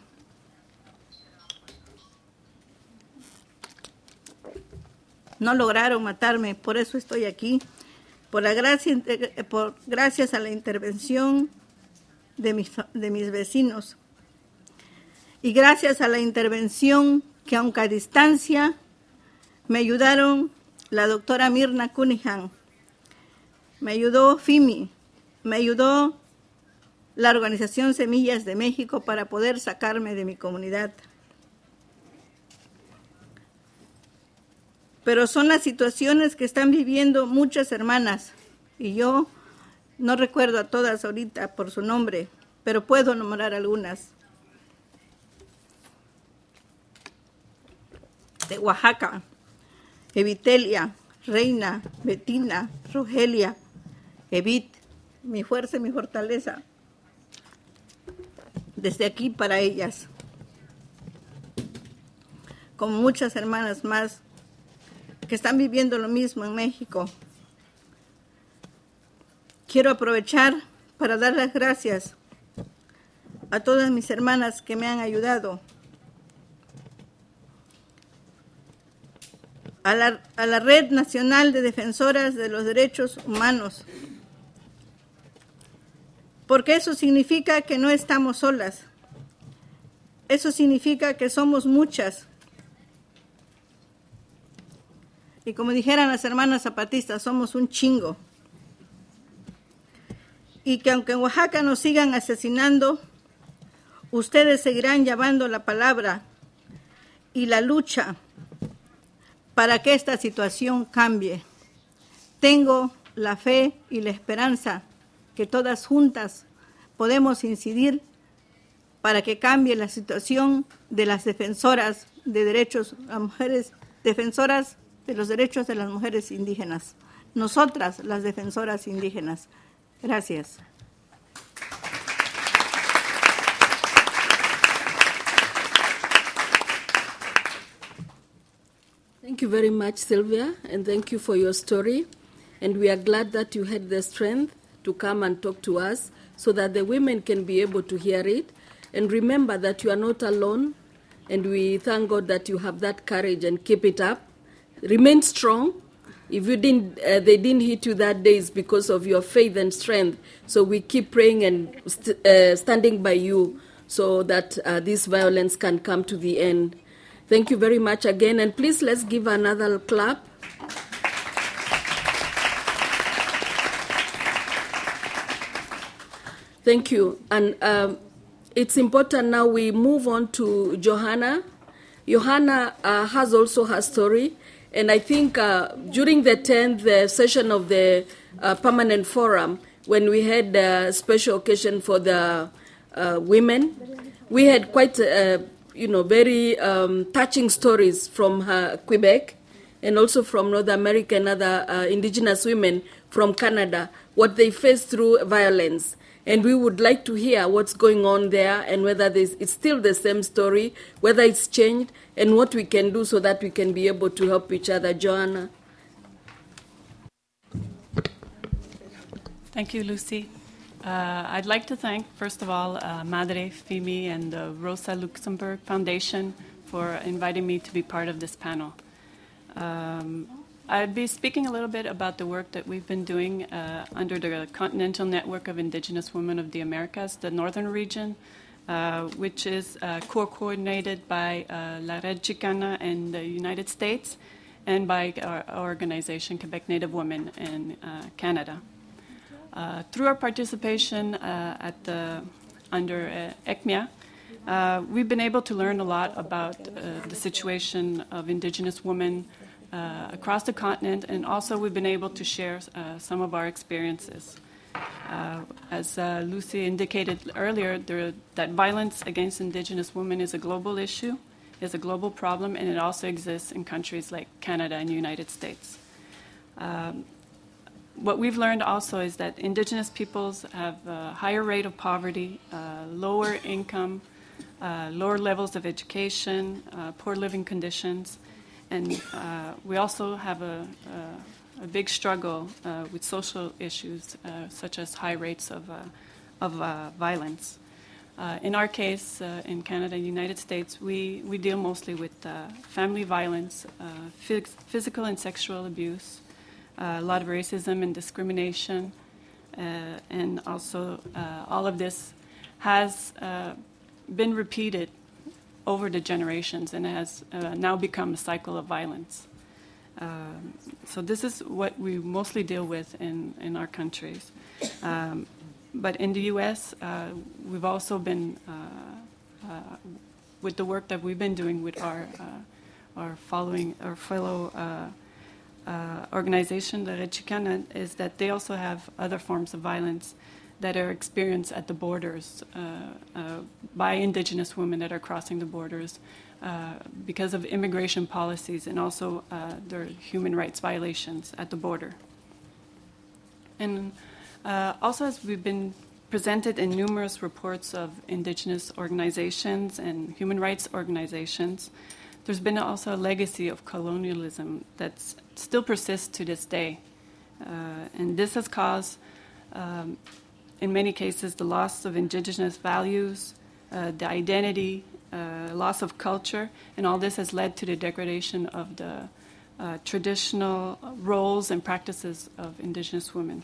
No lograron matarme, por eso estoy aquí, por la gracia, por, gracias a la intervención de mis, de mis vecinos y gracias a la intervención que aunque a distancia me ayudaron la doctora Mirna Cunningham, me ayudó FIMI, me ayudó la organización Semillas de México para poder sacarme de mi comunidad. Pero son las situaciones que están viviendo muchas hermanas, y yo no recuerdo a todas ahorita por su nombre, pero puedo nombrar algunas. De Oaxaca, Evitelia, Reina, Betina, Rogelia, Evit, mi fuerza y mi fortaleza. Desde aquí para ellas, como muchas hermanas más que están viviendo lo mismo en México. Quiero aprovechar para dar las gracias a todas mis hermanas que me han ayudado, a la, a la Red Nacional de Defensoras de los Derechos Humanos, porque eso significa que no estamos solas, eso significa que somos muchas. Y como dijeran las hermanas zapatistas, somos un chingo. Y que aunque en Oaxaca nos sigan asesinando, ustedes seguirán llevando la palabra y la lucha para que esta situación cambie. Tengo la fe y la esperanza que todas juntas podemos incidir para que cambie la situación de las defensoras de derechos, las mujeres defensoras de los derechos de las mujeres indígenas. Nosotras, las defensoras indígenas. Gracias. Thank you very much, Sylvia, and thank you for your story. And we are glad that you had the strength to come and talk to us so that the women can be able to hear it. And remember that you are not alone, and we thank God that you have that courage and keep it up. Remain strong. If you didn't, uh, they didn't hit you that day, it's because of your faith and strength. So we keep praying and st- uh, standing by you so that uh, this violence can come to the end. Thank you very much again, and please let's give another clap. Thank you. And um, it's important now we move on to Johanna. Johanna uh, has also her story. And I think uh, during the tenth uh, session of the uh, Permanent Forum, when we had a special occasion for the uh, women, we had quite, uh, you know, very um, touching stories from uh, Quebec and also from North America and other uh, indigenous women from Canada, what they face through violence. And we would like to hear what's going on there and whether there's, it's still the same story, whether it's changed, and what we can do so that we can be able to help each other. Joanna. Thank you, Lucy. Uh, I'd like to thank, first of all, uh, Madre, Fimi, and the Rosa Luxemburg Foundation for inviting me to be part of this panel. Um, I'd be speaking a little bit about the work that we've been doing uh, under the Continental Network of Indigenous Women of the Americas, the Northern Region, uh, which is uh, co-coordinated by uh, La Red Chicana in the United States and by our organization, Quebec Native Women in uh, Canada. Uh, through our participation uh, at the, under uh, E C M I A, uh, we've been able to learn a lot about uh, the situation of Indigenous women Uh, across the continent, and also we've been able to share uh, some of our experiences. Uh, as uh, Lucy indicated earlier, there, that violence against Indigenous women is a global issue, is a global problem, and it also exists in countries like Canada and the United States. Um, what we've learned also is that Indigenous peoples have a higher rate of poverty, uh, lower income, uh, lower levels of education, uh, poor living conditions. And uh, we also have a, a, a big struggle uh, with social issues, uh, such as high rates of, uh, of uh, violence. Uh, in our case, uh, in Canada and the United States, we, we deal mostly with uh, family violence, uh, phys- physical and sexual abuse, uh, a lot of racism and discrimination, uh, and also uh, all of this has uh, been repeated over the generations and has uh, now become a cycle of violence. Um, so this is what we mostly deal with in, in our countries. Um, but in the U S, uh, we've also been, uh, uh, with the work that we've been doing with our, uh, our following, our fellow uh, uh, organization, the Red Chicana, is that they also have other forms of violence that are experienced at the borders uh, uh, by Indigenous women that are crossing the borders uh, because of immigration policies and also uh, their human rights violations at the border. And uh, also, as we've been presented in numerous reports of Indigenous organizations and human rights organizations, there's been also a legacy of colonialism that still persists to this day. Uh, and this has caused um, in many cases, the loss of Indigenous values, uh, the identity, uh, loss of culture, and all this has led to the degradation of the uh, traditional roles and practices of Indigenous women.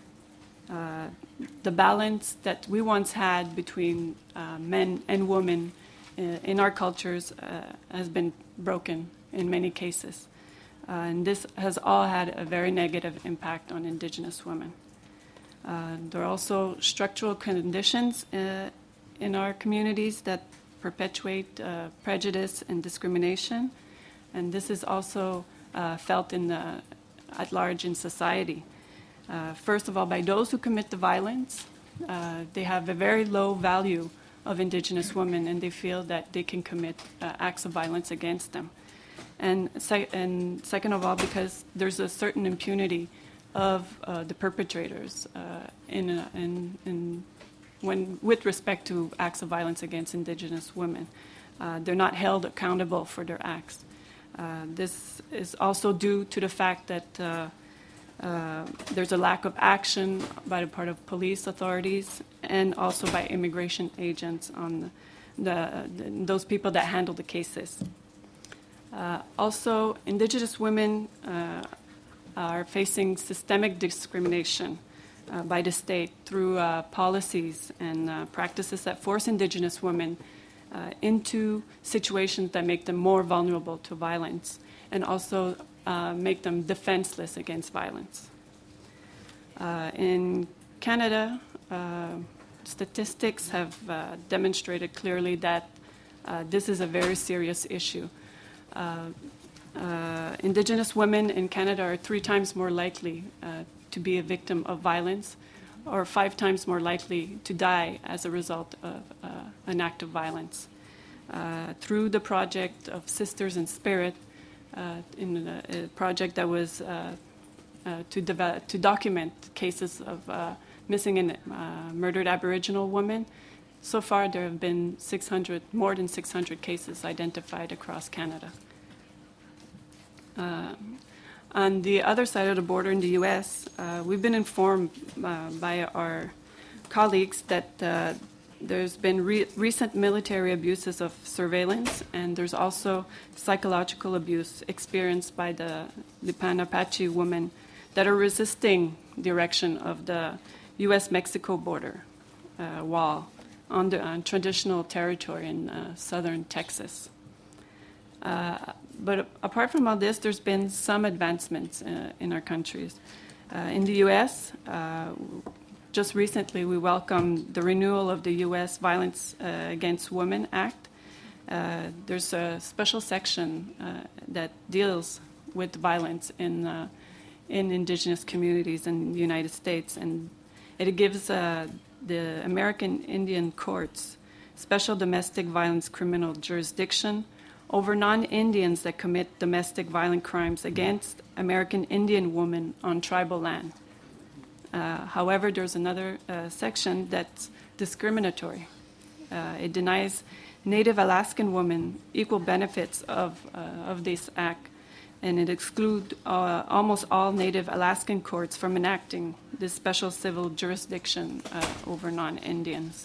Uh, the balance that we once had between uh, men and women uh, in our cultures uh, has been broken in many cases. Uh, and this has all had a very negative impact on Indigenous women. Uh, there are also structural conditions uh, in our communities that perpetuate uh, prejudice and discrimination, and this is also uh, felt in the, at large in society. Uh, first of all, by those who commit the violence, uh, they have a very low value of Indigenous women, and they feel that they can commit uh, acts of violence against them. And, se- and second of all, because there's a certain impunity of uh, the perpetrators uh, in, a, in, in when, with respect to acts of violence against Indigenous women. Uh, they're not held accountable for their acts. Uh, this is also due to the fact that uh, uh, there's a lack of action by the part of police authorities and also by immigration agents on the, the, those people that handle the cases. Uh, also, Indigenous women uh, are facing systemic discrimination uh, by the state through uh, policies and uh, practices that force Indigenous women uh, into situations that make them more vulnerable to violence and also uh, make them defenseless against violence. Uh, in Canada, uh, statistics have uh, demonstrated clearly that uh, this is a very serious issue. Uh, Uh, Indigenous women in Canada are three times more likely uh, to be a victim of violence or five times more likely to die as a result of uh, an act of violence. Uh, through the project of Sisters in Spirit, uh, in a, a project that was uh, uh, to, develop, to document cases of uh, missing and uh, murdered Aboriginal women, so far there have been six hundred, more than six hundred cases identified across Canada. Uh, on the other side of the border in the U S, uh, we've been informed uh, by our colleagues that uh, there's been re recent military abuses of surveillance, and there's also psychological abuse experienced by the Lipan Apache women that are resisting the erection of the U S Mexico border uh, wall on the on traditional territory in uh, southern Texas. Uh, but apart from all this, there's been some advancements uh, in our countries. Uh, in the U S, uh, just recently we welcomed the renewal of the U S Violence uh, Against Women Act. Uh, there's a special section uh, that deals with violence in, uh, in indigenous communities in the United States, and it gives uh, the American Indian courts special domestic violence criminal jurisdiction over non-Indians that commit domestic violent crimes against American Indian women on tribal land. Uh, however, there's another uh, section that's discriminatory. Uh, it denies Native Alaskan women equal benefits of, uh, of this act, and it excludes uh, almost all Native Alaskan courts from enacting this special civil jurisdiction uh, over non-Indians.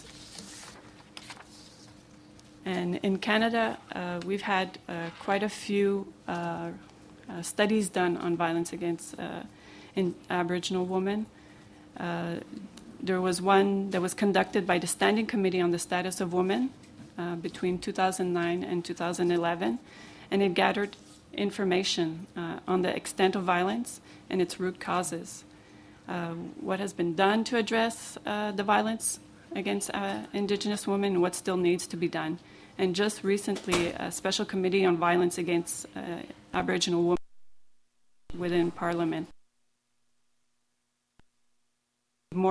And in Canada, uh, we've had uh, quite a few uh, uh, studies done on violence against uh, in Aboriginal women. Uh, there was one that was conducted by the Standing Committee on the Status of Women uh, between two thousand nine and two thousand eleven, and it gathered information uh, on the extent of violence and its root causes, uh, what has been done to address uh, the violence against uh, Indigenous women, and what still needs to be done. And just recently, a special committee on violence against uh, Aboriginal women within Parliament. More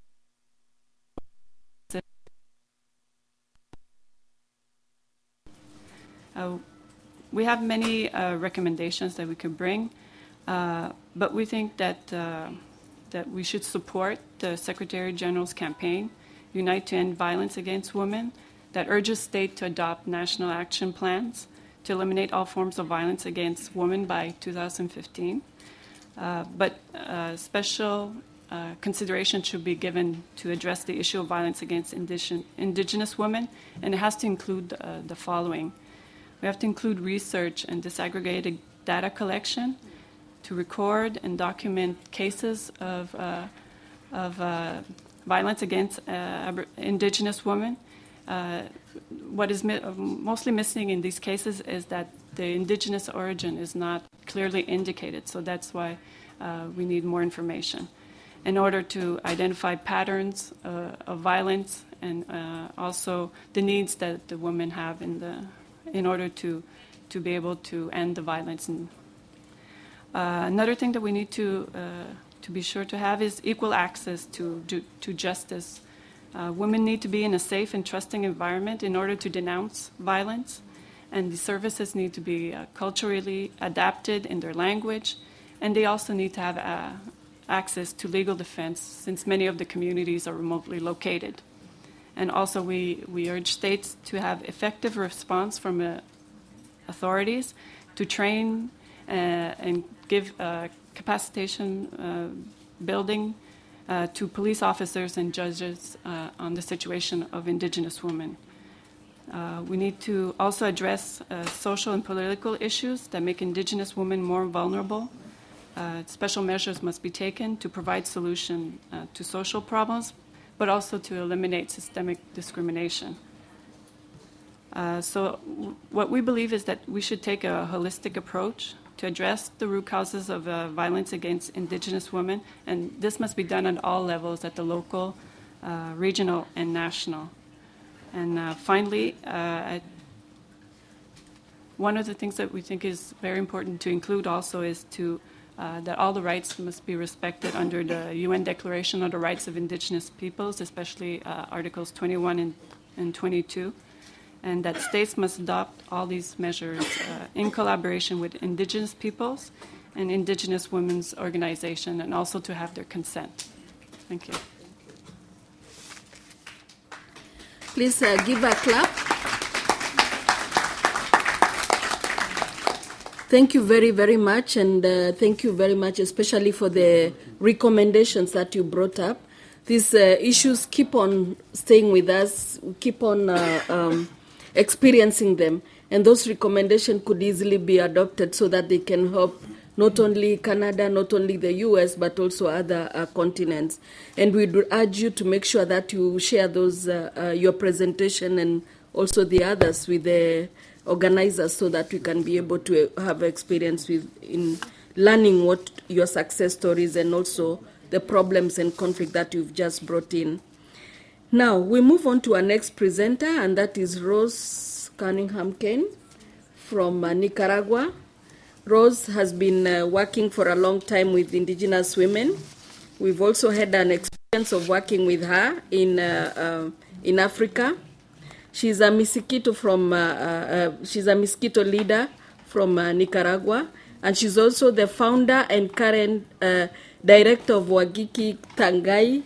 uh, we have many uh, recommendations that we could bring, uh, but we think that uh, that we should support the Secretary General's campaign, Unite to End Violence Against Women, that urges states to adopt national action plans to eliminate all forms of violence against women by two thousand fifteen. Uh, but uh, special uh, consideration should be given to address the issue of violence against indigen indigenous women, and it has to include uh, the following. We have to include research and disaggregated data collection to record and document cases of, uh, of uh, violence against uh, indigenous women. Uh, what is mi mostly missing in these cases is that the indigenous origin is not clearly indicated, so that's why uh, we need more information in order to identify patterns uh, of violence and uh, also the needs that the women have in the in order to to be able to end the violence. And uh, another thing that we need to uh, to be sure to have is equal access to to, to justice. Uh, women need to be in a safe and trusting environment in order to denounce violence, and the services need to be uh, culturally adapted in their language, and they also need to have uh, access to legal defense since many of the communities are remotely located. And also we, we urge states to have effective response from uh, authorities to train uh, and give uh, capacitation uh, building Uh, to police officers and judges uh, on the situation of Indigenous women. Uh, we need to also address uh, social and political issues that make Indigenous women more vulnerable. Uh, special measures must be taken to provide solution uh, to social problems, but also to eliminate systemic discrimination. Uh, so w what we believe is that we should take a holistic approach to address the root causes of uh, violence against Indigenous women, and this must be done at all levels, at the local, uh, regional, and national. And uh, finally, uh, I, one of the things that we think is very important to include also is to uh, that all the rights must be respected under the U N Declaration on the Rights of Indigenous Peoples, especially uh, Articles twenty-one and, and twenty-two, and that states must adopt all these measures uh, in collaboration with indigenous peoples and indigenous women's organization, and also to have their consent. Thank you. Please uh, give a clap. Thank you very, very much, and uh, thank you very much, especially for the recommendations that you brought up. These uh, issues keep on staying with us, we keep on uh, um, experiencing them, and those recommendations could easily be adopted so that they can help not only Canada, not only the U S, but also other uh, continents. And we would urge you to make sure that you share those, uh, uh, your presentation and also the others with the organizers, so that we can be able to have experience with in learning what your success stories and also the problems and conflict that you've just brought in. Now, we move on to our next presenter, and that is Rose Cunningham Kane from uh, Nicaragua. Rose has been uh, working for a long time with indigenous women. We've also had an experience of working with her in, uh, uh, in Africa. She's a Miskito from. Uh, uh, she's a Miskito leader from uh, Nicaragua, and she's also the founder and current uh, director of Wagiki Tangai.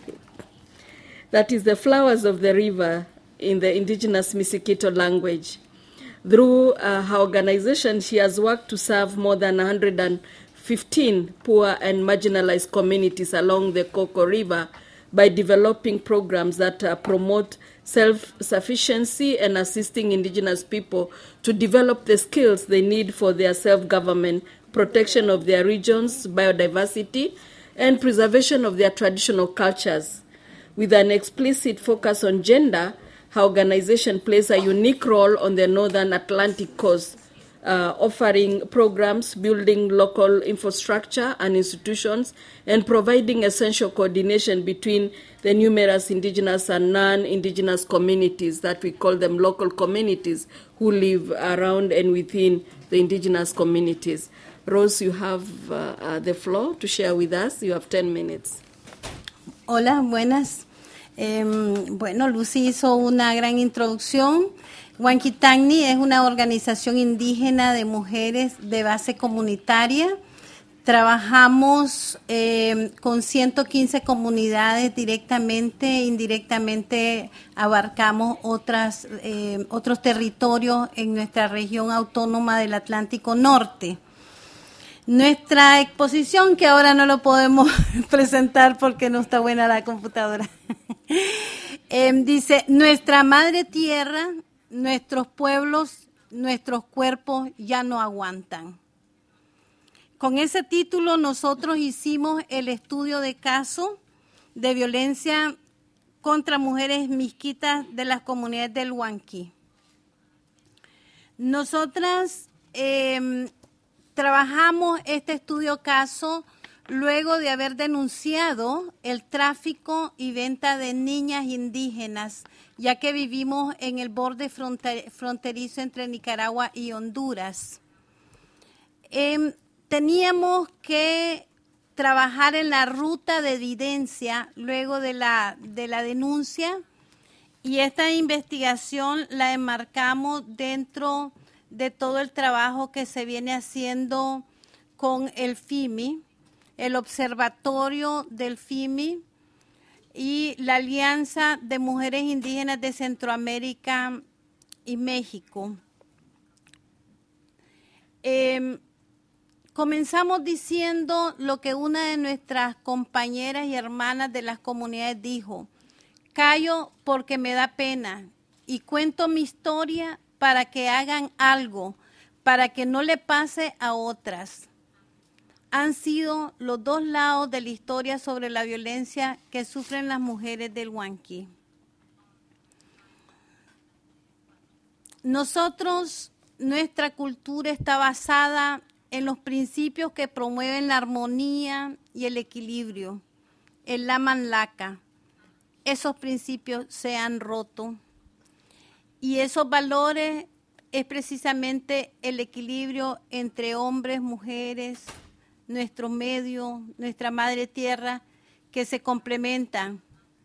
That is the flowers of the river in the indigenous Miskito language. Through uh, her organization, she has worked to serve more than one hundred fifteen poor and marginalized communities along the Coco River by developing programs that uh, promote self-sufficiency and assisting indigenous people to develop the skills they need for their self-government, protection of their regions, biodiversity, and preservation of their traditional cultures. With an explicit focus on gender, her organization plays a unique role on the Northern Atlantic coast, uh, offering programs, building local infrastructure and institutions, and providing essential coordination between the numerous indigenous and non-indigenous communities that we call them local communities who live around and within the indigenous communities. Rose, you have uh, uh, the floor to share with us. You have ten minutes. Hola, buenas. Eh, bueno, Lucy hizo una gran introducción. Huanquitagni es una organización indígena de mujeres de base comunitaria. Trabajamos eh, con ciento quince comunidades directamente, indirectamente abarcamos otras, eh, otros territorios en nuestra región autónoma del Atlántico Norte. Nuestra exposición, que ahora no lo podemos presentar porque no está buena la computadora, eh, dice: nuestra madre tierra, nuestros pueblos, nuestros cuerpos ya no aguantan. Con ese título nosotros hicimos el estudio de caso de violencia contra mujeres misquitas de las comunidades del Huanqui. Nosotras eh, trabajamos este estudio caso luego de haber denunciado el tráfico y venta de niñas indígenas, ya que vivimos en el borde fronter- fronterizo entre Nicaragua y Honduras. Eh, teníamos que trabajar en la ruta de evidencia luego de la, de la denuncia, y esta investigación la enmarcamos dentro de todo el trabajo que se viene haciendo con el F I M I, el Observatorio del F I M I y la Alianza de Mujeres Indígenas de Centroamérica y México. Eh, comenzamos diciendo lo que una de nuestras compañeras y hermanas de las comunidades dijo: callo porque me da pena y cuento mi historia para que hagan algo, para que no le pase a otras. Han sido los dos lados de la historia sobre la violencia que sufren las mujeres del Huanqui. Nosotros, nuestra cultura está basada en los principios que promueven la armonía y el equilibrio, el Lamanlaca. Esos principios se han roto. Y esos valores es precisamente el equilibrio entre hombres, mujeres, nuestro medio, nuestra madre tierra, que se complementan.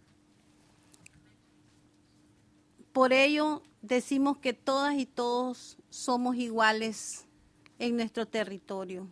Por ello, decimos que todas y todos somos iguales en nuestro territorio.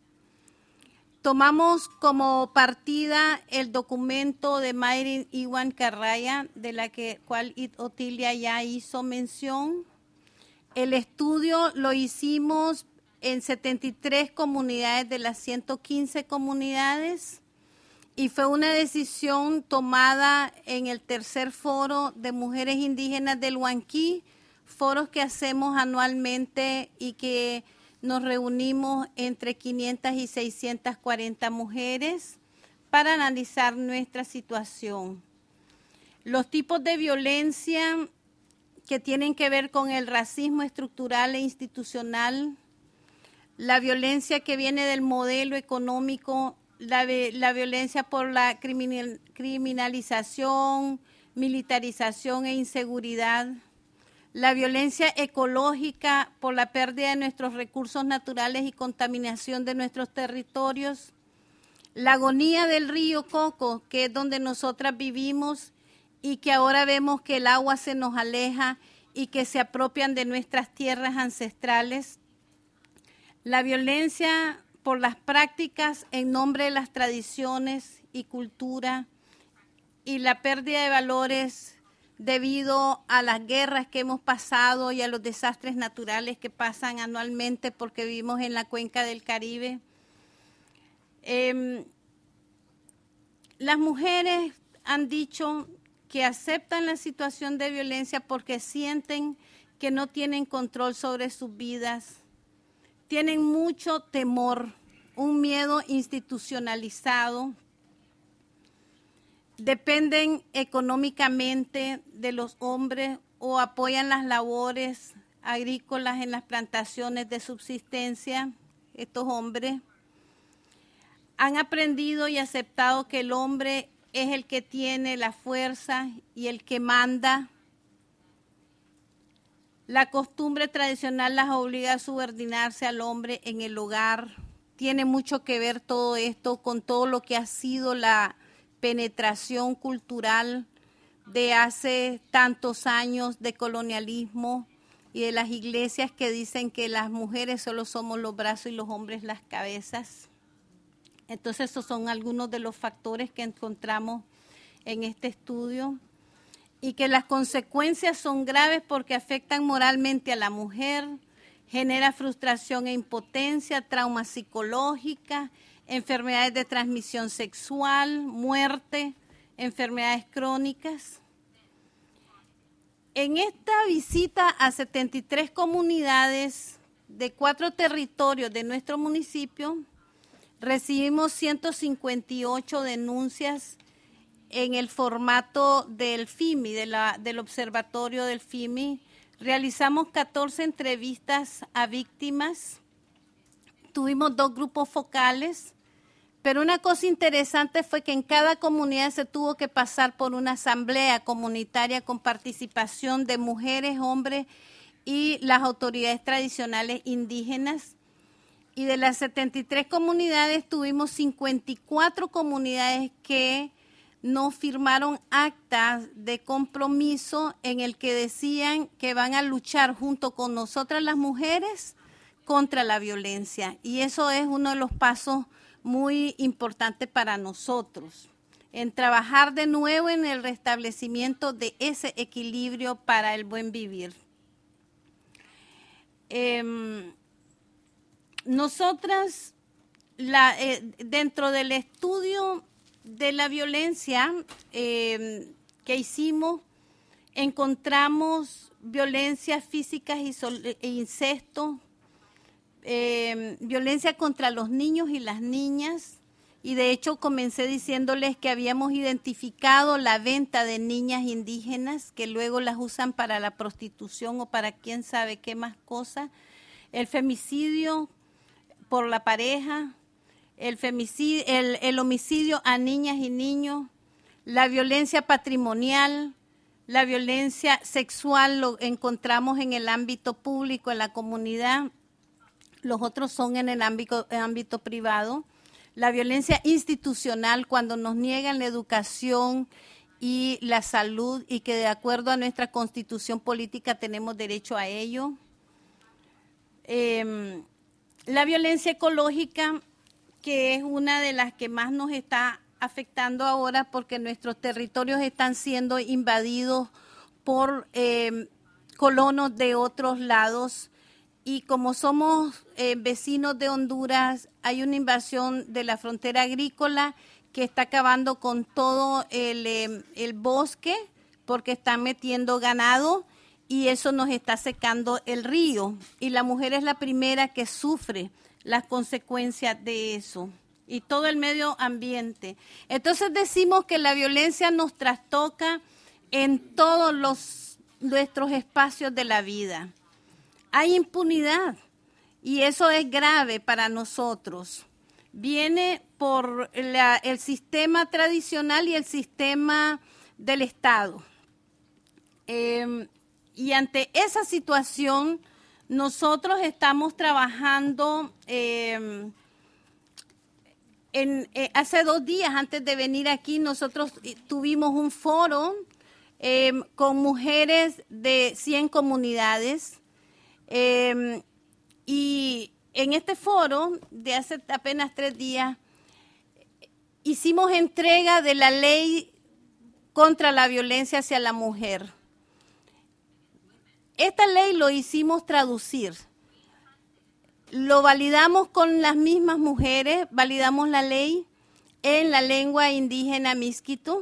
Tomamos como partida el documento de Mayrin Iwan Carraya, de la que, cual Otilia ya hizo mención. El estudio lo hicimos en setenta y tres comunidades de las ciento quince comunidades y fue una decisión tomada en el tercer foro de mujeres indígenas del Huanquí, foros que hacemos anualmente y que nos reunimos entre quinientas y seiscientas cuarenta mujeres para analizar nuestra situación. Los tipos de violencia que tienen que ver con el racismo estructural e institucional, la violencia que viene del modelo económico, la, la violencia por la criminal, criminalización, militarización e inseguridad, la violencia ecológica por la pérdida de nuestros recursos naturales y contaminación de nuestros territorios, la agonía del río Coco, que es donde nosotras vivimos y que ahora vemos que el agua se nos aleja y que se apropian de nuestras tierras ancestrales, la violencia por las prácticas en nombre de las tradiciones y cultura y la pérdida de valores debido a las guerras que hemos pasado y a los desastres naturales que pasan anualmente porque vivimos en la cuenca del Caribe. Eh, las mujeres han dicho que aceptan la situación de violencia porque sienten que no tienen control sobre sus vidas. Tienen mucho temor, un miedo institucionalizado. Dependen económicamente de los hombres o apoyan las labores agrícolas en las plantaciones de subsistencia. Estos hombres han aprendido y aceptado que el hombre es el que tiene la fuerza y el que manda. La costumbre tradicional las obliga a subordinarse al hombre en el hogar. Tiene mucho que ver todo esto con todo lo que ha sido la penetración cultural de hace tantos años de colonialismo y de las iglesias que dicen que las mujeres solo somos los brazos y los hombres las cabezas. Entonces, esos son algunos de los factores que encontramos en este estudio y que las consecuencias son graves porque afectan moralmente a la mujer, genera frustración e impotencia, trauma psicológica, enfermedades de transmisión sexual, muerte, enfermedades crónicas. En esta visita a setenta y tres comunidades de cuatro territorios de nuestro municipio, recibimos ciento cincuenta y ocho denuncias en el formato del F I M I, de la, del observatorio del F I M I. Realizamos catorce entrevistas a víctimas, tuvimos dos grupos focales, pero una cosa interesante fue que en cada comunidad se tuvo que pasar por una asamblea comunitaria con participación de mujeres, hombres y las autoridades tradicionales indígenas. Y de las setenta y tres comunidades tuvimos cincuenta y cuatro comunidades que no firmaron actas de compromiso en el que decían que van a luchar junto con nosotras las mujeres contra la violencia. Y eso es uno de los pasos muy importantes para nosotros, en trabajar de nuevo en el restablecimiento de ese equilibrio para el buen vivir. Eh, nosotras, la, eh, dentro del estudio de la violencia eh, que hicimos, encontramos violencias físicas y sol, e incesto, eh, violencia contra los niños y las niñas, y de hecho comencé diciéndoles que habíamos identificado la venta de niñas indígenas que luego las usan para la prostitución o para quién sabe qué más cosas, el femicidio por la pareja, El, femicidio, el, el homicidio a niñas y niños, la violencia patrimonial, la violencia sexual lo encontramos en el ámbito público, en la comunidad, los otros son en el ámbito, el ámbito privado. la violencia institucional cuando nos niegan la educación y la salud y que de acuerdo a nuestra constitución política tenemos derecho a ello. Eh, la violencia ecológica, que es una de las que más nos está afectando ahora porque nuestros territorios están siendo invadidos por eh, colonos de otros lados y como somos eh, vecinos de Honduras, hay una invasión de la frontera agrícola que está acabando con todo el, eh, el bosque porque están metiendo ganado y eso nos está secando el río. Y la mujer es la primera que sufre las consecuencias de eso y todo el medio ambiente. Entonces decimos que la violencia nos trastoca en todos los, nuestros espacios de la vida. Hay impunidad y eso es grave para nosotros. Viene por la, el sistema tradicional y el sistema del Estado. Eh, y ante esa situación, nosotros estamos trabajando, eh, en, eh, hace dos días antes de venir aquí, nosotros tuvimos un foro eh, con mujeres de cien comunidades eh, y en este foro de hace apenas tres días hicimos entrega de la ley contra la violencia hacia la mujer. Esta ley lo hicimos traducir. Lo validamos con las mismas mujeres, validamos la ley en la lengua indígena Miskito.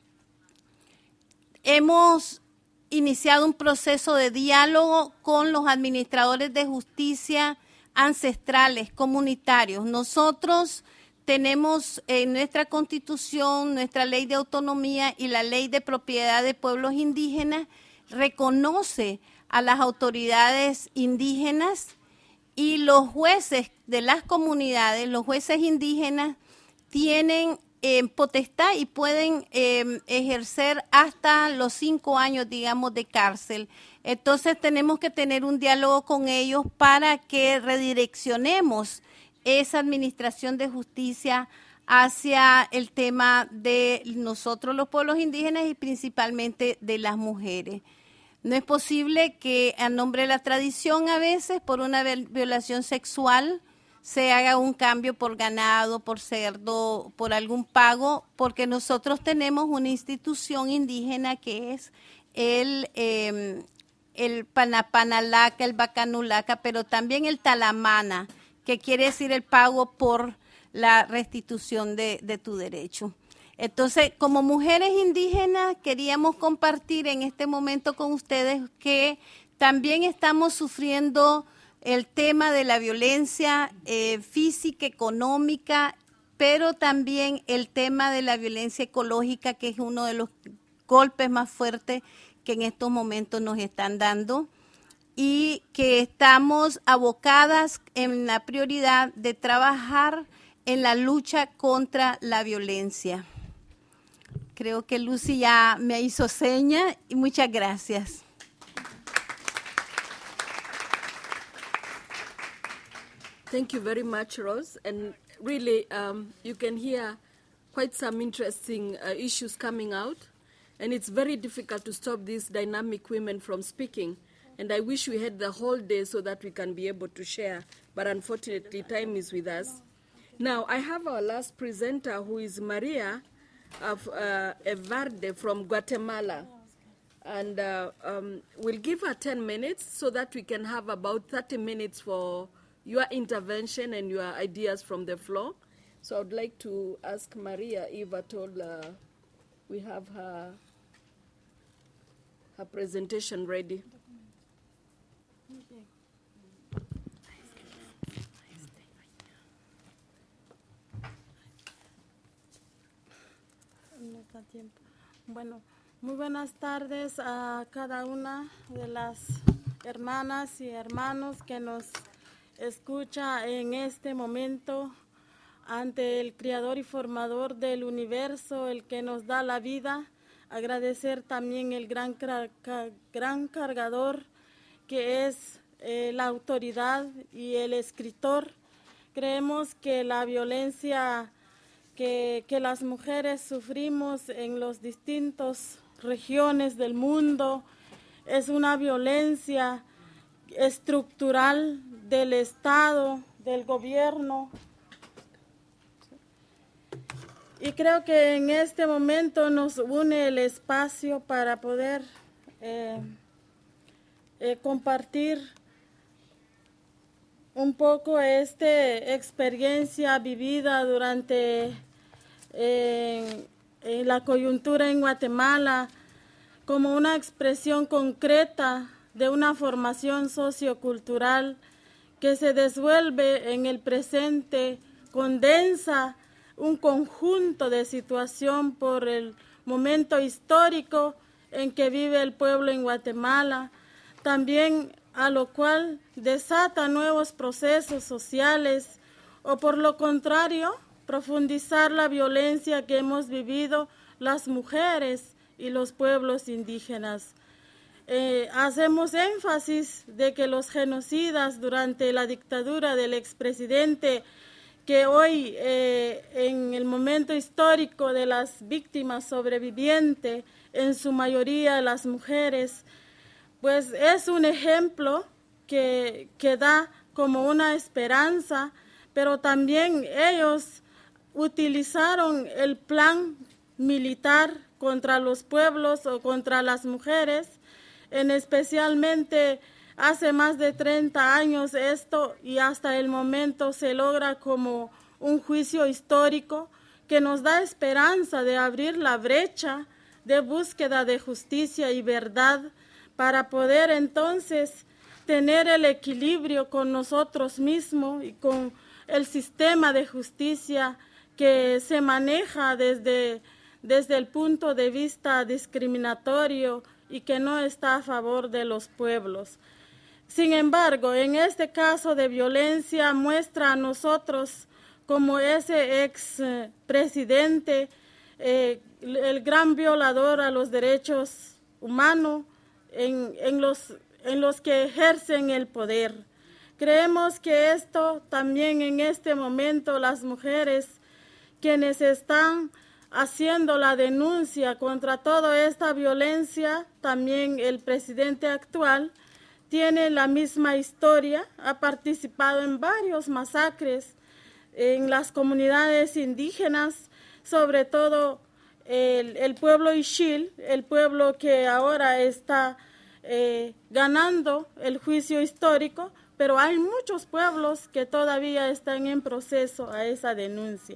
Hemos iniciado un proceso de diálogo con los administradores de justicia ancestrales, comunitarios. Nosotros tenemos en nuestra Constitución, nuestra ley de autonomía y la ley de propiedad de pueblos indígenas reconoce a las autoridades indígenas y los jueces de las comunidades, los jueces indígenas tienen eh, potestad y pueden eh, ejercer hasta los cinco años, digamos, de cárcel. Entonces tenemos que tener un diálogo con ellos para que redireccionemos esa administración de justicia hacia el tema de nosotros los pueblos indígenas y principalmente de las mujeres. No es posible que a nombre de la tradición a veces por una violación sexual se haga un cambio por ganado, por cerdo, por algún pago, porque nosotros tenemos una institución indígena que es el, eh, el Panapanalaca, el Bacanulaca, pero también el Talamana, que quiere decir el pago por la restitución de, de tu derecho. Entonces, como mujeres indígenas, queríamos compartir en este momento con ustedes que también estamos sufriendo el tema de la violencia eh, física, económica, pero también el tema de la violencia ecológica, que es uno de los golpes más fuertes que en estos momentos nos están dando y que estamos abocadas en la prioridad de trabajar en la lucha contra la violencia. Creo que Lucy ya me hizo seña y muchas gracias. Thank you very much, Rose. And really, um, you can hear quite some interesting uh, issues coming out. And it's very difficult to stop these dynamic women from speaking. And I wish we had the whole day so that we can be able to share. But unfortunately, time is with us. Now, I have our last presenter, who is Maria of uh, Everde from Guatemala. And uh, um, we'll give her ten minutes so that we can have about thirty minutes for your intervention and your ideas from the floor. So I would like to ask Maria if at all uh, we have her, her presentation ready. No está tiempo. Bueno, muy buenas tardes a cada una de las hermanas y hermanos que nos escucha en este momento ante el Creador y Formador del universo, el que nos da la vida. Agradecer también el gran, gran cargador que es eh, la autoridad y el escritor creemos que la violencia que, que las mujeres sufrimos en las distintas regiones del mundo es una violencia estructural del Estado, del gobierno. Y creo que en este momento nos une el espacio para poder eh, eh, compartir un poco esta experiencia vivida durante eh, eh, la coyuntura en Guatemala como una expresión concreta de una formación sociocultural que se desenvuelve en el presente, condensa un conjunto de situación por el momento histórico en que vive el pueblo en Guatemala, también a lo cual desata nuevos procesos sociales o por lo contrario, profundizar la violencia que hemos vivido las mujeres y los pueblos indígenas. Eh, hacemos énfasis de que los genocidas durante la dictadura del expresidente, que hoy eh, en el momento histórico de las víctimas sobrevivientes, en su mayoría las mujeres, pues es un ejemplo que, que da como una esperanza, pero también ellos utilizaron el plan militar contra los pueblos o contra las mujeres, en especialmente hace más de treinta años esto, y hasta el momento se logra como un juicio histórico que nos da esperanza de abrir la brecha de búsqueda de justicia y verdad para poder entonces tener el equilibrio con nosotros mismos y con el sistema de justicia que se maneja desde, desde el punto de vista discriminatorio y que no está a favor de los pueblos. Sin embargo, en este caso de violencia muestra a nosotros como ese ex eh, presidente, eh, el gran violador a los derechos humanos en, en, los, en los que ejercen el poder. Creemos que esto también en este momento las mujeres quienes están haciendo la denuncia contra toda esta violencia, también el presidente actual tiene la misma historia, ha participado en varios masacres en las comunidades indígenas, sobre todo el, el pueblo Ixil, el pueblo que ahora está eh, ganando el juicio histórico, pero hay muchos pueblos que todavía están en proceso a esa denuncia.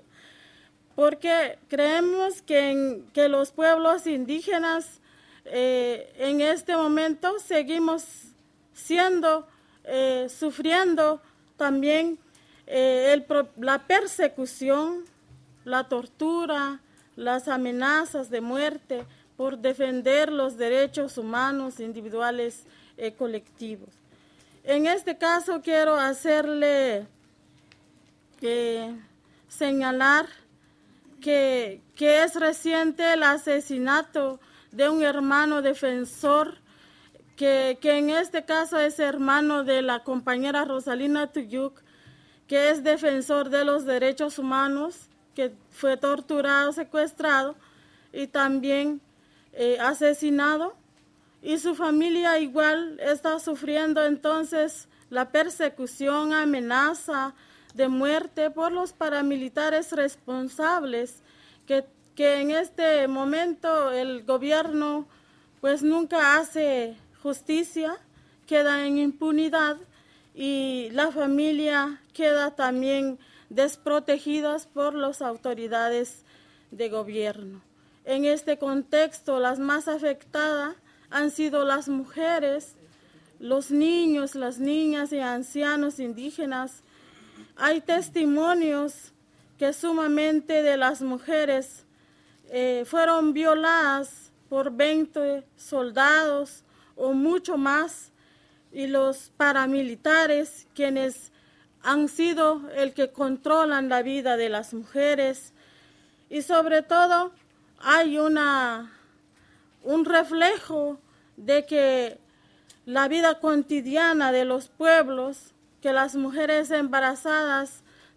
Porque creemos que, en, que los pueblos indígenas eh, en este momento seguimos siendo, eh, sufriendo también eh, el, la persecución, la tortura, las amenazas de muerte por defender los derechos humanos individuales y eh, colectivos. En este caso quiero hacerle eh, señalar Que, que es reciente el asesinato de un hermano defensor, que, que en este caso es hermano de la compañera Rosalina Tuyuk, que es defensor de los derechos humanos, que fue torturado, secuestrado y también eh, asesinado. Y su familia igual está sufriendo entonces la persecución, amenaza de muerte por los paramilitares responsables, que, que en este momento el gobierno pues nunca hace justicia, queda en impunidad y la familia queda también desprotegida por las autoridades de gobierno. En este contexto, las más afectadas han sido las mujeres, los niños, las niñas y ancianos indígenas. Hay testimonios que sumamente de las mujeres eh, fueron violadas por veinte soldados o mucho más, y los paramilitares quienes han sido el que controlan la vida de las mujeres. Y sobre todo hay una, un reflejo de que la vida cotidiana de los pueblos, que las mujeres embarazadas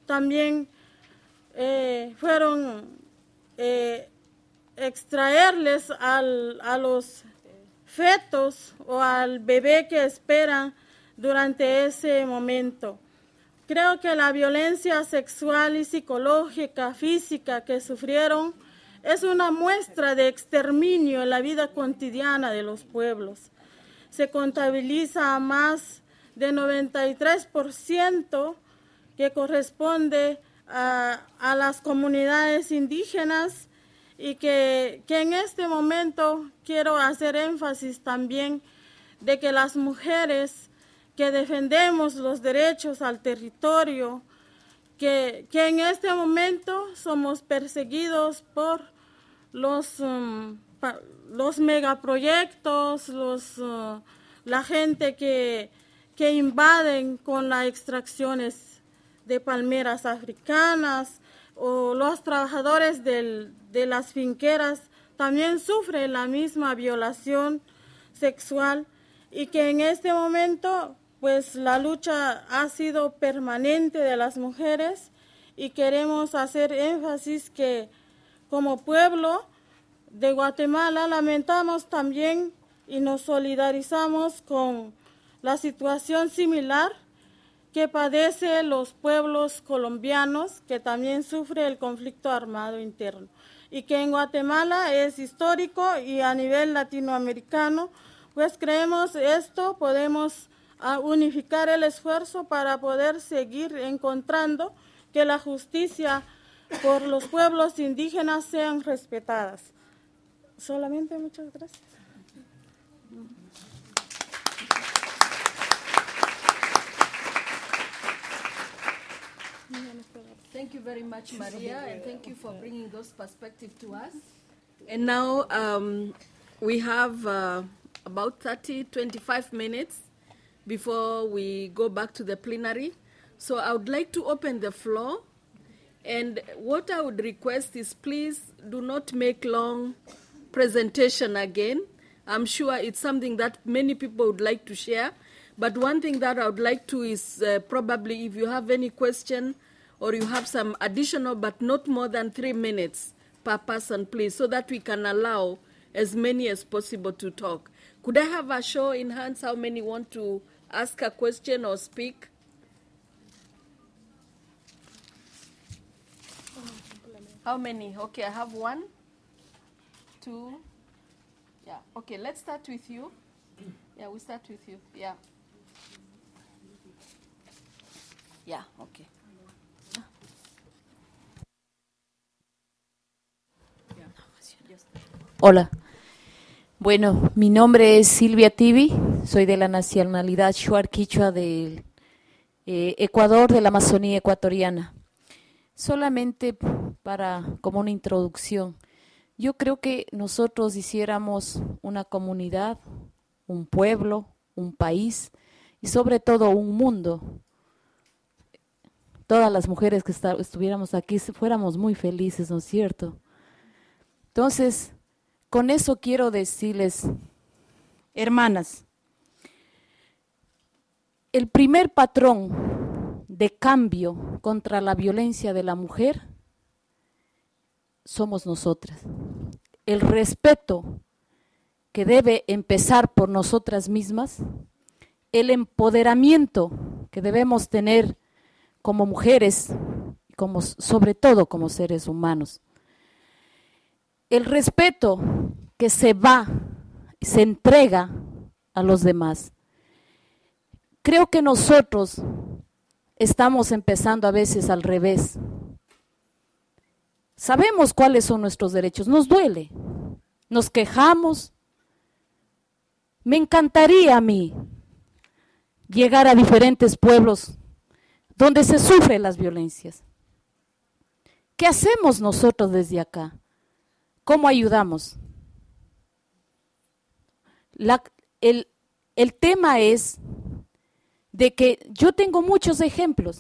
también eh, fueron eh, extraerles al, a los fetos o al bebé que esperan durante ese momento. Creo que la violencia sexual y psicológica, física que sufrieron es una muestra de exterminio en la vida cotidiana de los pueblos. Se contabiliza a más de noventa y tres por ciento que corresponde a, a las comunidades indígenas y que, que en este momento quiero hacer énfasis también de que las mujeres que defendemos los derechos al territorio, que, que en este momento somos perseguidos por los, um, pa, los megaproyectos, los, uh, la gente que, que invaden con las extracciones de palmeras africanas, o los trabajadores del, de las finqueras también sufren la misma violación sexual, y que en este momento pues la lucha ha sido permanente de las mujeres, y queremos hacer énfasis que como pueblo de Guatemala lamentamos también y nos solidarizamos con la situación similar que padece los pueblos colombianos, que también sufre el conflicto armado interno, y que en Guatemala es histórico, y a nivel latinoamericano, pues creemos esto, podemos uh, unificar el esfuerzo para poder seguir encontrando que la justicia por los pueblos indígenas sean respetadas. Solamente, muchas gracias. Thank you very much, Maria, and thank you for bringing those perspectives to us. And now um, we have uh, about thirty, twenty-five minutes before we go back to the plenary. So I would like to open the floor. And what I would request is, please do not make long presentation again. I'm sure it's something that many people would like to share. But one thing that I would like to is uh, probably if you have any question or you have some additional, but not more than three minutes per person, please, so that we can allow as many as possible to talk. Could I have a show in hands how many want to ask a question or speak? How many? Okay, I have one, two, yeah. Okay, let's start with you. Yeah, we start with you. Yeah. Yeah, okay. Hola. Bueno, mi nombre es Silvia Tibi, soy de la nacionalidad Shuar Quichua del eh, Ecuador, de la Amazonía ecuatoriana. Solamente para, como una introducción, yo creo que nosotros hiciéramos una comunidad, un pueblo, un país y sobre todo un mundo. Todas las mujeres que está, estuviéramos aquí fuéramos muy felices, ¿no es cierto? Entonces, con eso quiero decirles, hermanas, el primer patrón de cambio contra la violencia de la mujer somos nosotras. El respeto que debe empezar por nosotras mismas, el empoderamiento que debemos tener como mujeres, como, sobre todo como seres humanos. El respeto que se va, se entrega a los demás. Creo que nosotros estamos empezando a veces al revés. Sabemos cuáles son nuestros derechos, nos duele, nos quejamos. Me encantaría a mí llegar a diferentes pueblos donde se sufren las violencias. ¿Qué hacemos nosotros desde acá? ¿Cómo ayudamos? La, el, el tema es de que yo tengo muchos ejemplos.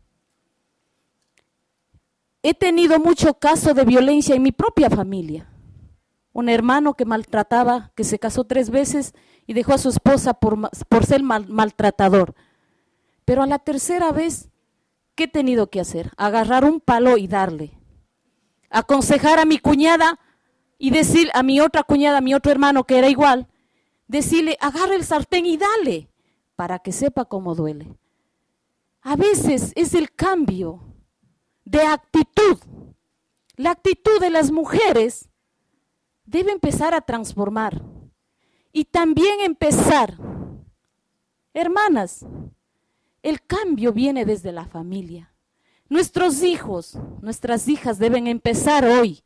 He tenido mucho caso de violencia en mi propia familia. Un hermano que maltrataba, que se casó tres veces y dejó a su esposa por, por ser mal, maltratador. Pero a la tercera vez ¿qué he tenido que hacer? Agarrar un palo y darle. Aconsejar a mi cuñada y decir a mi otra cuñada, a mi otro hermano que era igual, decirle, agarra el sartén y dale, para que sepa cómo duele. A veces es el cambio de actitud. La actitud de las mujeres debe empezar a transformar. Y también empezar, hermanas, el cambio viene desde la familia. Nuestros hijos, nuestras hijas deben empezar hoy.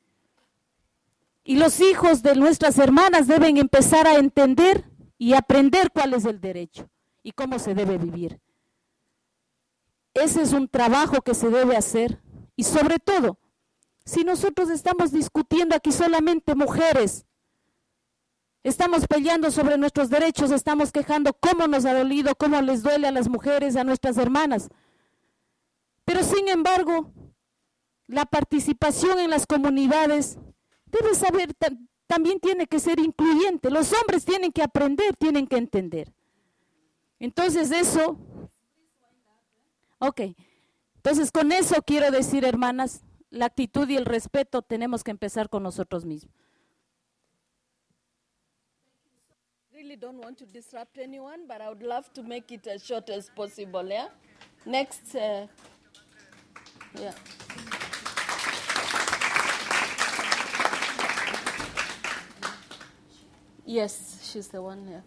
Y los hijos de nuestras hermanas deben empezar a entender y aprender cuál es el derecho y cómo se debe vivir. Ese es un trabajo que se debe hacer. Y sobre todo, si nosotros estamos discutiendo aquí solamente mujeres, estamos peleando sobre nuestros derechos, estamos quejando cómo nos ha dolido, cómo les duele a las mujeres, a nuestras hermanas. Pero sin embargo, la participación en las comunidades debe saber, tam- también tiene que ser incluyente. Los hombres tienen que aprender, tienen que entender. Entonces eso, ok, entonces con eso quiero decir, hermanas, la actitud y el respeto tenemos que empezar con nosotros mismos. Really don't want to disrupt anyone, but I would love to make it as short as possible, yeah? Next, uh, yeah. Yes, she's the one here.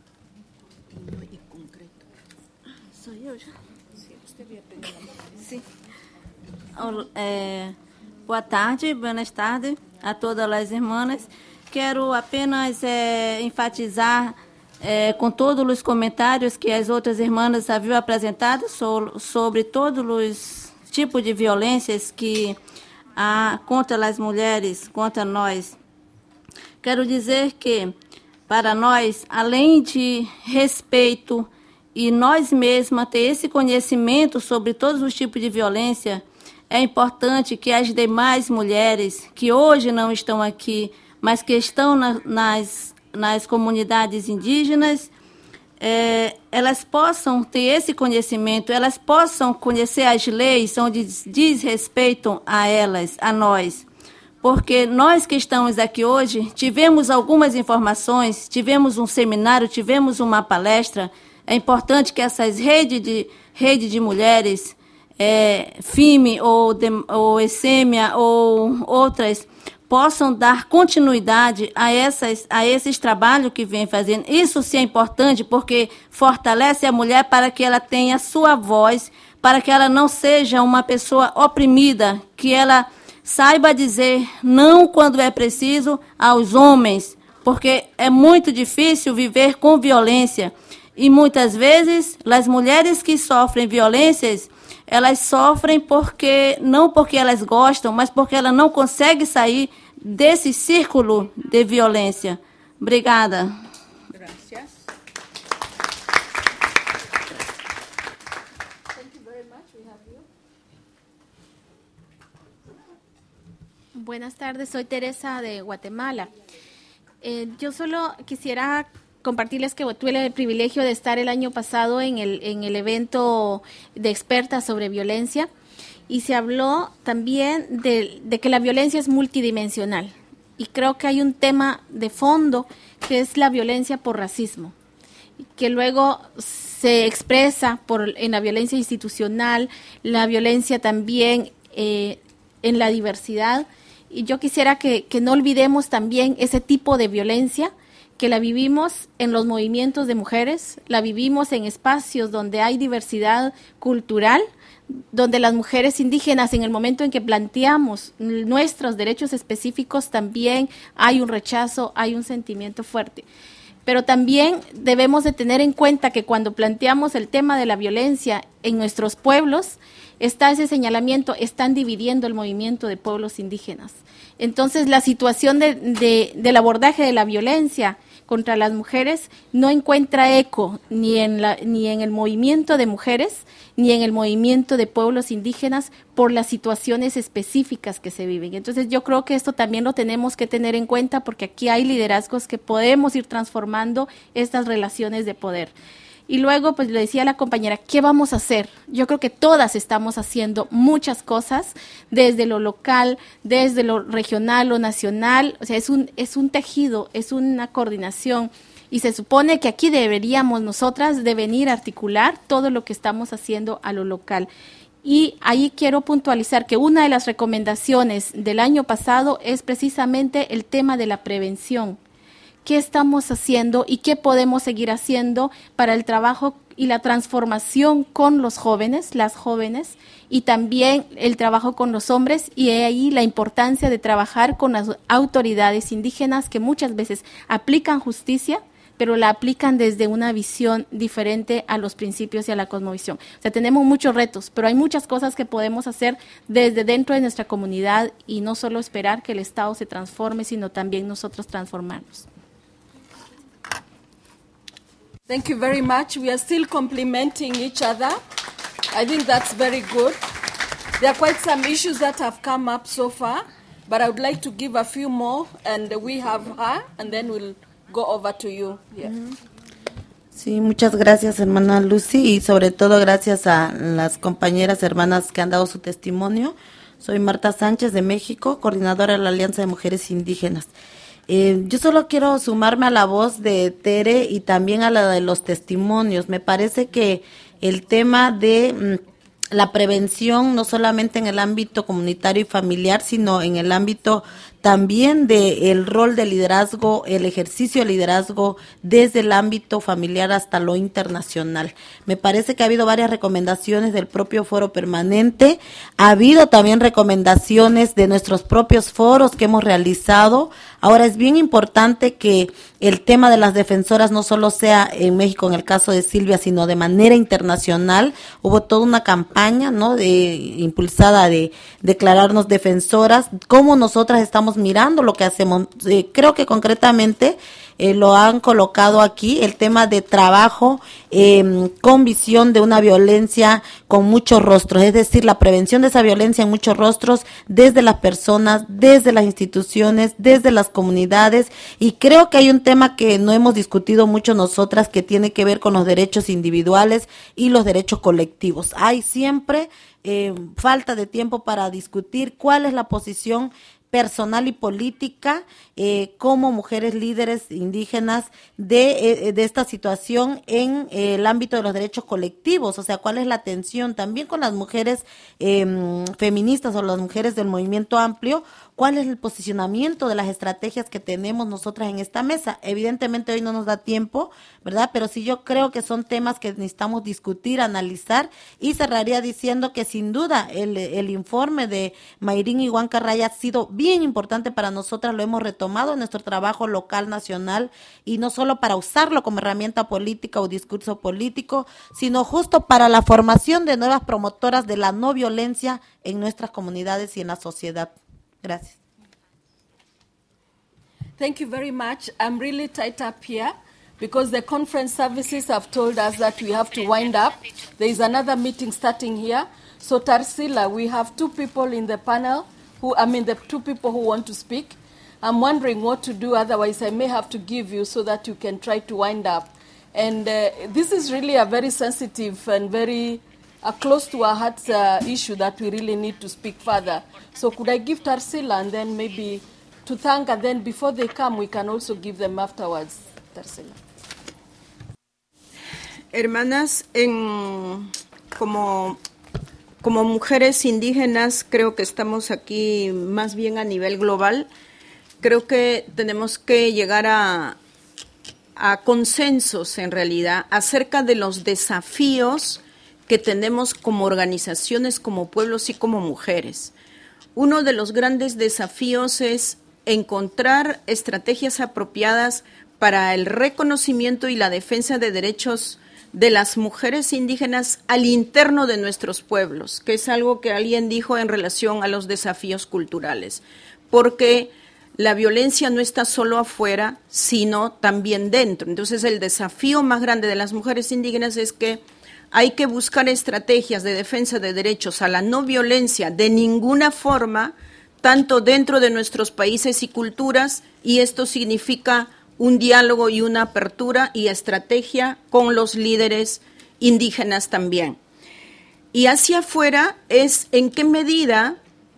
Soy yo ya. Sim. Ol- é, boa tarde, buenas tardes a todas as irmãs. Quero apenas é, enfatizar é, com todos os comentários que as outras irmãs haviam apresentado so, sobre todos os tipos de violências que há contra as mulheres, contra nós. Quero dizer que, para nós, além de respeito e nós mesmas ter esse conhecimento sobre todos os tipos de violência, é importante que as demais mulheres que hoje não estão aqui, mas que estão na, nas, nas comunidades indígenas, é, elas possam ter esse conhecimento, elas possam conhecer as leis onde diz respeito a elas, a nós. Porque nós que estamos aqui hoje, tivemos algumas informações, tivemos um seminário, tivemos uma palestra. É importante que essas redes de, rede de mulheres, é, F I M E ou, de, ou ESEMIA ou outras, possam dar continuidade a, essas, a esses trabalhos que vem fazendo. Isso sim é importante porque fortalece a mulher para que ela tenha sua voz, para que ela não seja uma pessoa oprimida, que ela saiba dizer não quando é preciso aos homens, porque é muito difícil viver com violência. E muitas vezes, as mulheres que sofrem violências, elas sofrem porque não porque elas gostam, mas porque ela não consegue sair desse círculo de violência. Obrigada. Gracias. Thank you very much. We have you. Buenas tardes, soy Teresa de Guatemala. Eh, yo solo quisiera compartirles que tuve el privilegio de estar el año pasado en el, en el evento de expertas sobre violencia y se habló también de, de que la violencia es multidimensional y creo que hay un tema de fondo que es la violencia por racismo, que luego se expresa por, en la violencia institucional, la violencia también eh, en la diversidad. Y yo quisiera que, que no olvidemos también ese tipo de violencia que la vivimos en los movimientos de mujeres, la vivimos en espacios donde hay diversidad cultural, donde las mujeres indígenas en el momento en que planteamos nuestros derechos específicos también hay un rechazo, hay un sentimiento fuerte. Pero también debemos de tener en cuenta que cuando planteamos el tema de la violencia en nuestros pueblos, está ese señalamiento, están dividiendo el movimiento de pueblos indígenas. Entonces, la situación de, de, del abordaje de la violencia contra las mujeres no encuentra eco ni en, la, ni en el movimiento de mujeres, ni en el movimiento de pueblos indígenas por las situaciones específicas que se viven. Entonces, yo creo que esto también lo tenemos que tener en cuenta porque aquí hay liderazgos que podemos ir transformando estas relaciones de poder. Y luego, pues le decía a la compañera, ¿qué vamos a hacer? Yo creo que todas estamos haciendo muchas cosas, desde lo local, desde lo regional, lo nacional. O sea, es un, es un tejido, es una coordinación. Y se supone que aquí deberíamos nosotras de venir a articular todo lo que estamos haciendo a lo local. Y ahí quiero puntualizar que una de las recomendaciones del año pasado es precisamente el tema de la prevención. ¿Qué estamos haciendo y qué podemos seguir haciendo para el trabajo y la transformación con los jóvenes, las jóvenes, y también el trabajo con los hombres? Y ahí la importancia de trabajar con las autoridades indígenas que muchas veces aplican justicia, pero la aplican desde una visión diferente a los principios y a la cosmovisión. O sea, tenemos muchos retos, pero hay muchas cosas que podemos hacer desde dentro de nuestra comunidad y no solo esperar que el Estado se transforme, sino también nosotros transformarnos. Thank you very much. We are still complimenting each other. I think that's very good. There are quite some issues that have come up so far, but I would like to give a few more, and we have her, and then we'll go over to you. Yeah. Sí, muchas gracias, hermana Lucy, y sobre todo gracias a las compañeras hermanas que han dado su testimonio. Soy Marta Sánchez de México, coordinadora de la Alianza de Mujeres Indígenas. Eh, yo solo quiero sumarme a la voz de Tere y también a la de los testimonios. Me parece que el tema de mm, la prevención, no solamente en el ámbito comunitario y familiar, sino en el ámbito también del rol de liderazgo, el ejercicio de liderazgo desde el ámbito familiar hasta lo internacional. Me parece que ha habido varias recomendaciones del propio foro permanente, ha habido también recomendaciones de nuestros propios foros que hemos realizado. Ahora es bien importante que el tema de las defensoras no solo sea en México, en el caso de Silvia, sino de manera internacional. Hubo toda una campaña, ¿no?, de, impulsada de declararnos defensoras, cómo nosotras estamos mirando lo que hacemos. Eh, creo que concretamente eh, lo han colocado aquí, el tema de trabajo eh, con visión de una violencia con muchos rostros, es decir, la prevención de esa violencia en muchos rostros desde las personas, desde las instituciones, desde las comunidades, y creo que hay un tema que no hemos discutido mucho nosotras que tiene que ver con los derechos individuales y los derechos colectivos. Hay siempre eh, falta de tiempo para discutir cuál es la posición personal y política eh, como mujeres líderes indígenas de, eh, de esta situación en eh, el ámbito de los derechos colectivos, o sea, cuál es la tensión también con las mujeres eh, feministas o las mujeres del movimiento amplio, cuál es el posicionamiento de las estrategias que tenemos nosotras en esta mesa. Evidentemente hoy no nos da tiempo, ¿verdad? Pero sí yo creo que son temas que necesitamos discutir, analizar, y cerraría diciendo que sin duda el, el informe de Mayrín y Juan Carraya ha sido bien importante para nosotras, lo hemos retomado en nuestro trabajo local, nacional, y no solo para usarlo como herramienta política o discurso político, sino justo para la formación de nuevas promotoras de la no violencia en nuestras comunidades y en la sociedad. Gracias. Thank you very much. I'm really tight up here because the conference services have told us that we have to wind up. There is another meeting starting here. So Tarsila, we have two people in the panel who, I mean the two people who want to speak. I'm wondering what to do, otherwise I may have to give you so that you can try to wind up. And uh, this is really a very sensitive and very uh, close to our hearts uh, issue that we really need to speak further. So could I give Tarsila and then maybe to thank, and then before they come we can also give them afterwards. Tarsila. Hermanas, en, como, como mujeres indígenas creo que estamos aquí más bien a nivel global. Creo que tenemos que llegar a, a consensos en realidad acerca de los desafíos que tenemos como organizaciones, como pueblos y como mujeres. Uno de los grandes desafíos es encontrar estrategias apropiadas para el reconocimiento y la defensa de derechos de las mujeres indígenas al interno de nuestros pueblos, que es algo que alguien dijo en relación a los desafíos culturales, porque la violencia no está solo afuera, sino también dentro. Entonces, el desafío más grande de las mujeres indígenas es que hay que buscar estrategias de defensa de derechos a la no violencia de ninguna forma, tanto dentro de nuestros países y culturas, y esto significa un diálogo y una apertura y estrategia con los líderes indígenas también. Y hacia afuera es en qué medida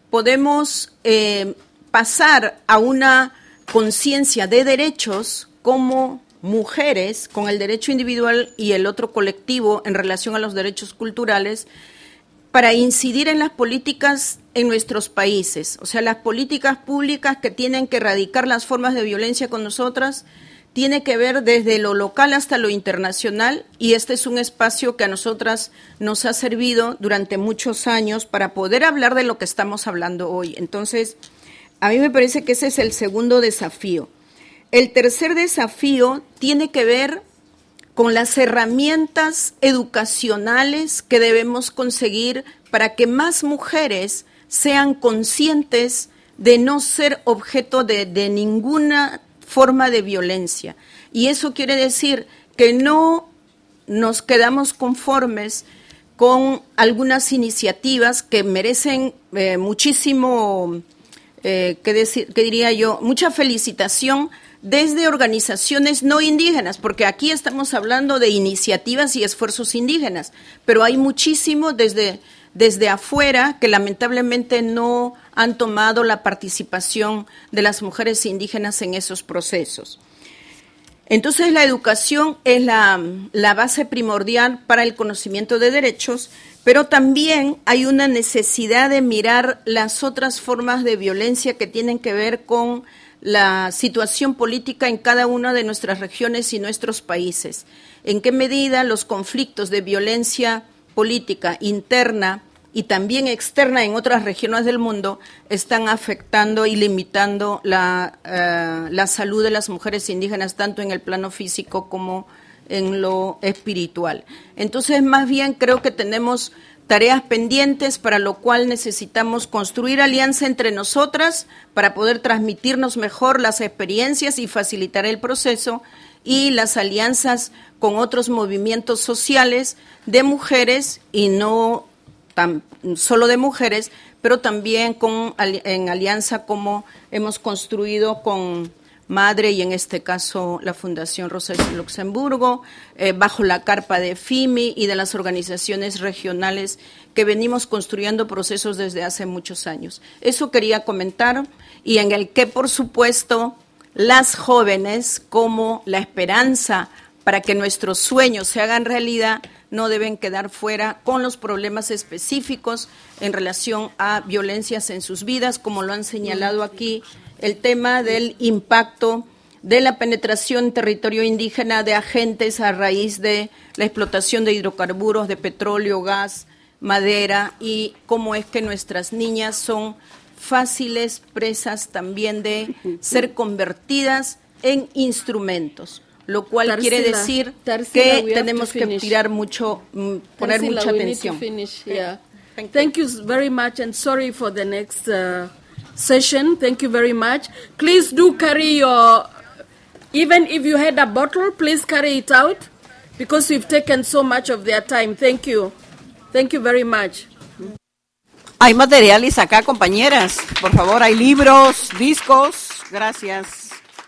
podemos eh, pasar a una conciencia de derechos como mujeres, con el derecho individual y el otro colectivo en relación a los derechos culturales, para incidir en las políticas en nuestros países, o sea, las políticas públicas que tienen que erradicar las formas de violencia con nosotras, tiene que ver desde lo local hasta lo internacional, y este es un espacio que a nosotras nos ha servido durante muchos años para poder hablar de lo que estamos hablando hoy. Entonces, a mí me parece que ese es el segundo desafío. El tercer desafío tiene que ver con las herramientas educacionales que debemos conseguir para que más mujeres sean conscientes de no ser objeto de, de ninguna forma de violencia. Y eso quiere decir que no nos quedamos conformes con algunas iniciativas que merecen eh, muchísimo, eh, ¿qué decir, qué diría yo? Mucha felicitación desde organizaciones no indígenas, porque aquí estamos hablando de iniciativas y esfuerzos indígenas, pero hay muchísimo desde, desde afuera que lamentablemente no han tomado la participación de las mujeres indígenas en esos procesos. Entonces, la educación es la, la base primordial para el conocimiento de derechos, pero también hay una necesidad de mirar las otras formas de violencia que tienen que ver con la situación política en cada una de nuestras regiones y nuestros países. En qué medida los conflictos de violencia política interna y también externa en otras regiones del mundo están afectando y limitando la, uh, la salud de las mujeres indígenas, tanto en el plano físico como en lo espiritual. Entonces, más bien creo que tenemos tareas pendientes, para lo cual necesitamos construir alianza entre nosotras para poder transmitirnos mejor las experiencias y facilitar el proceso, y las alianzas con otros movimientos sociales de mujeres, y no tan, solo de mujeres, pero también con, en alianza como hemos construido con Madre y en este caso la Fundación Rosa Luxemburgo, eh, bajo la carpa de F I M I y de las organizaciones regionales que venimos construyendo procesos desde hace muchos años. Eso quería comentar, y en el que, por supuesto, las jóvenes como la esperanza para que nuestros sueños se hagan realidad no deben quedar fuera con los problemas específicos en relación a violencias en sus vidas, como lo han señalado aquí, el tema del impacto de la penetración en territorio indígena de agentes a raíz de la explotación de hidrocarburos, de petróleo, gas, madera, y cómo es que nuestras niñas son fáciles presas también de ser convertidas en instrumentos, lo cual Tarsila, quiere decir Tarsila, que tenemos que tirar mucho, poner Tarsila, mucha we atención. need to finish, yeah. Thank, Thank you. you very much, and sorry for the next uh, session. Thank you very much. Please do carry your, even if you had a bottle, please carry it out, because you've taken so much of their time. Thank you. Thank you very much. Hay materiales acá, compañeras. Por favor, hay libros, discos. Gracias.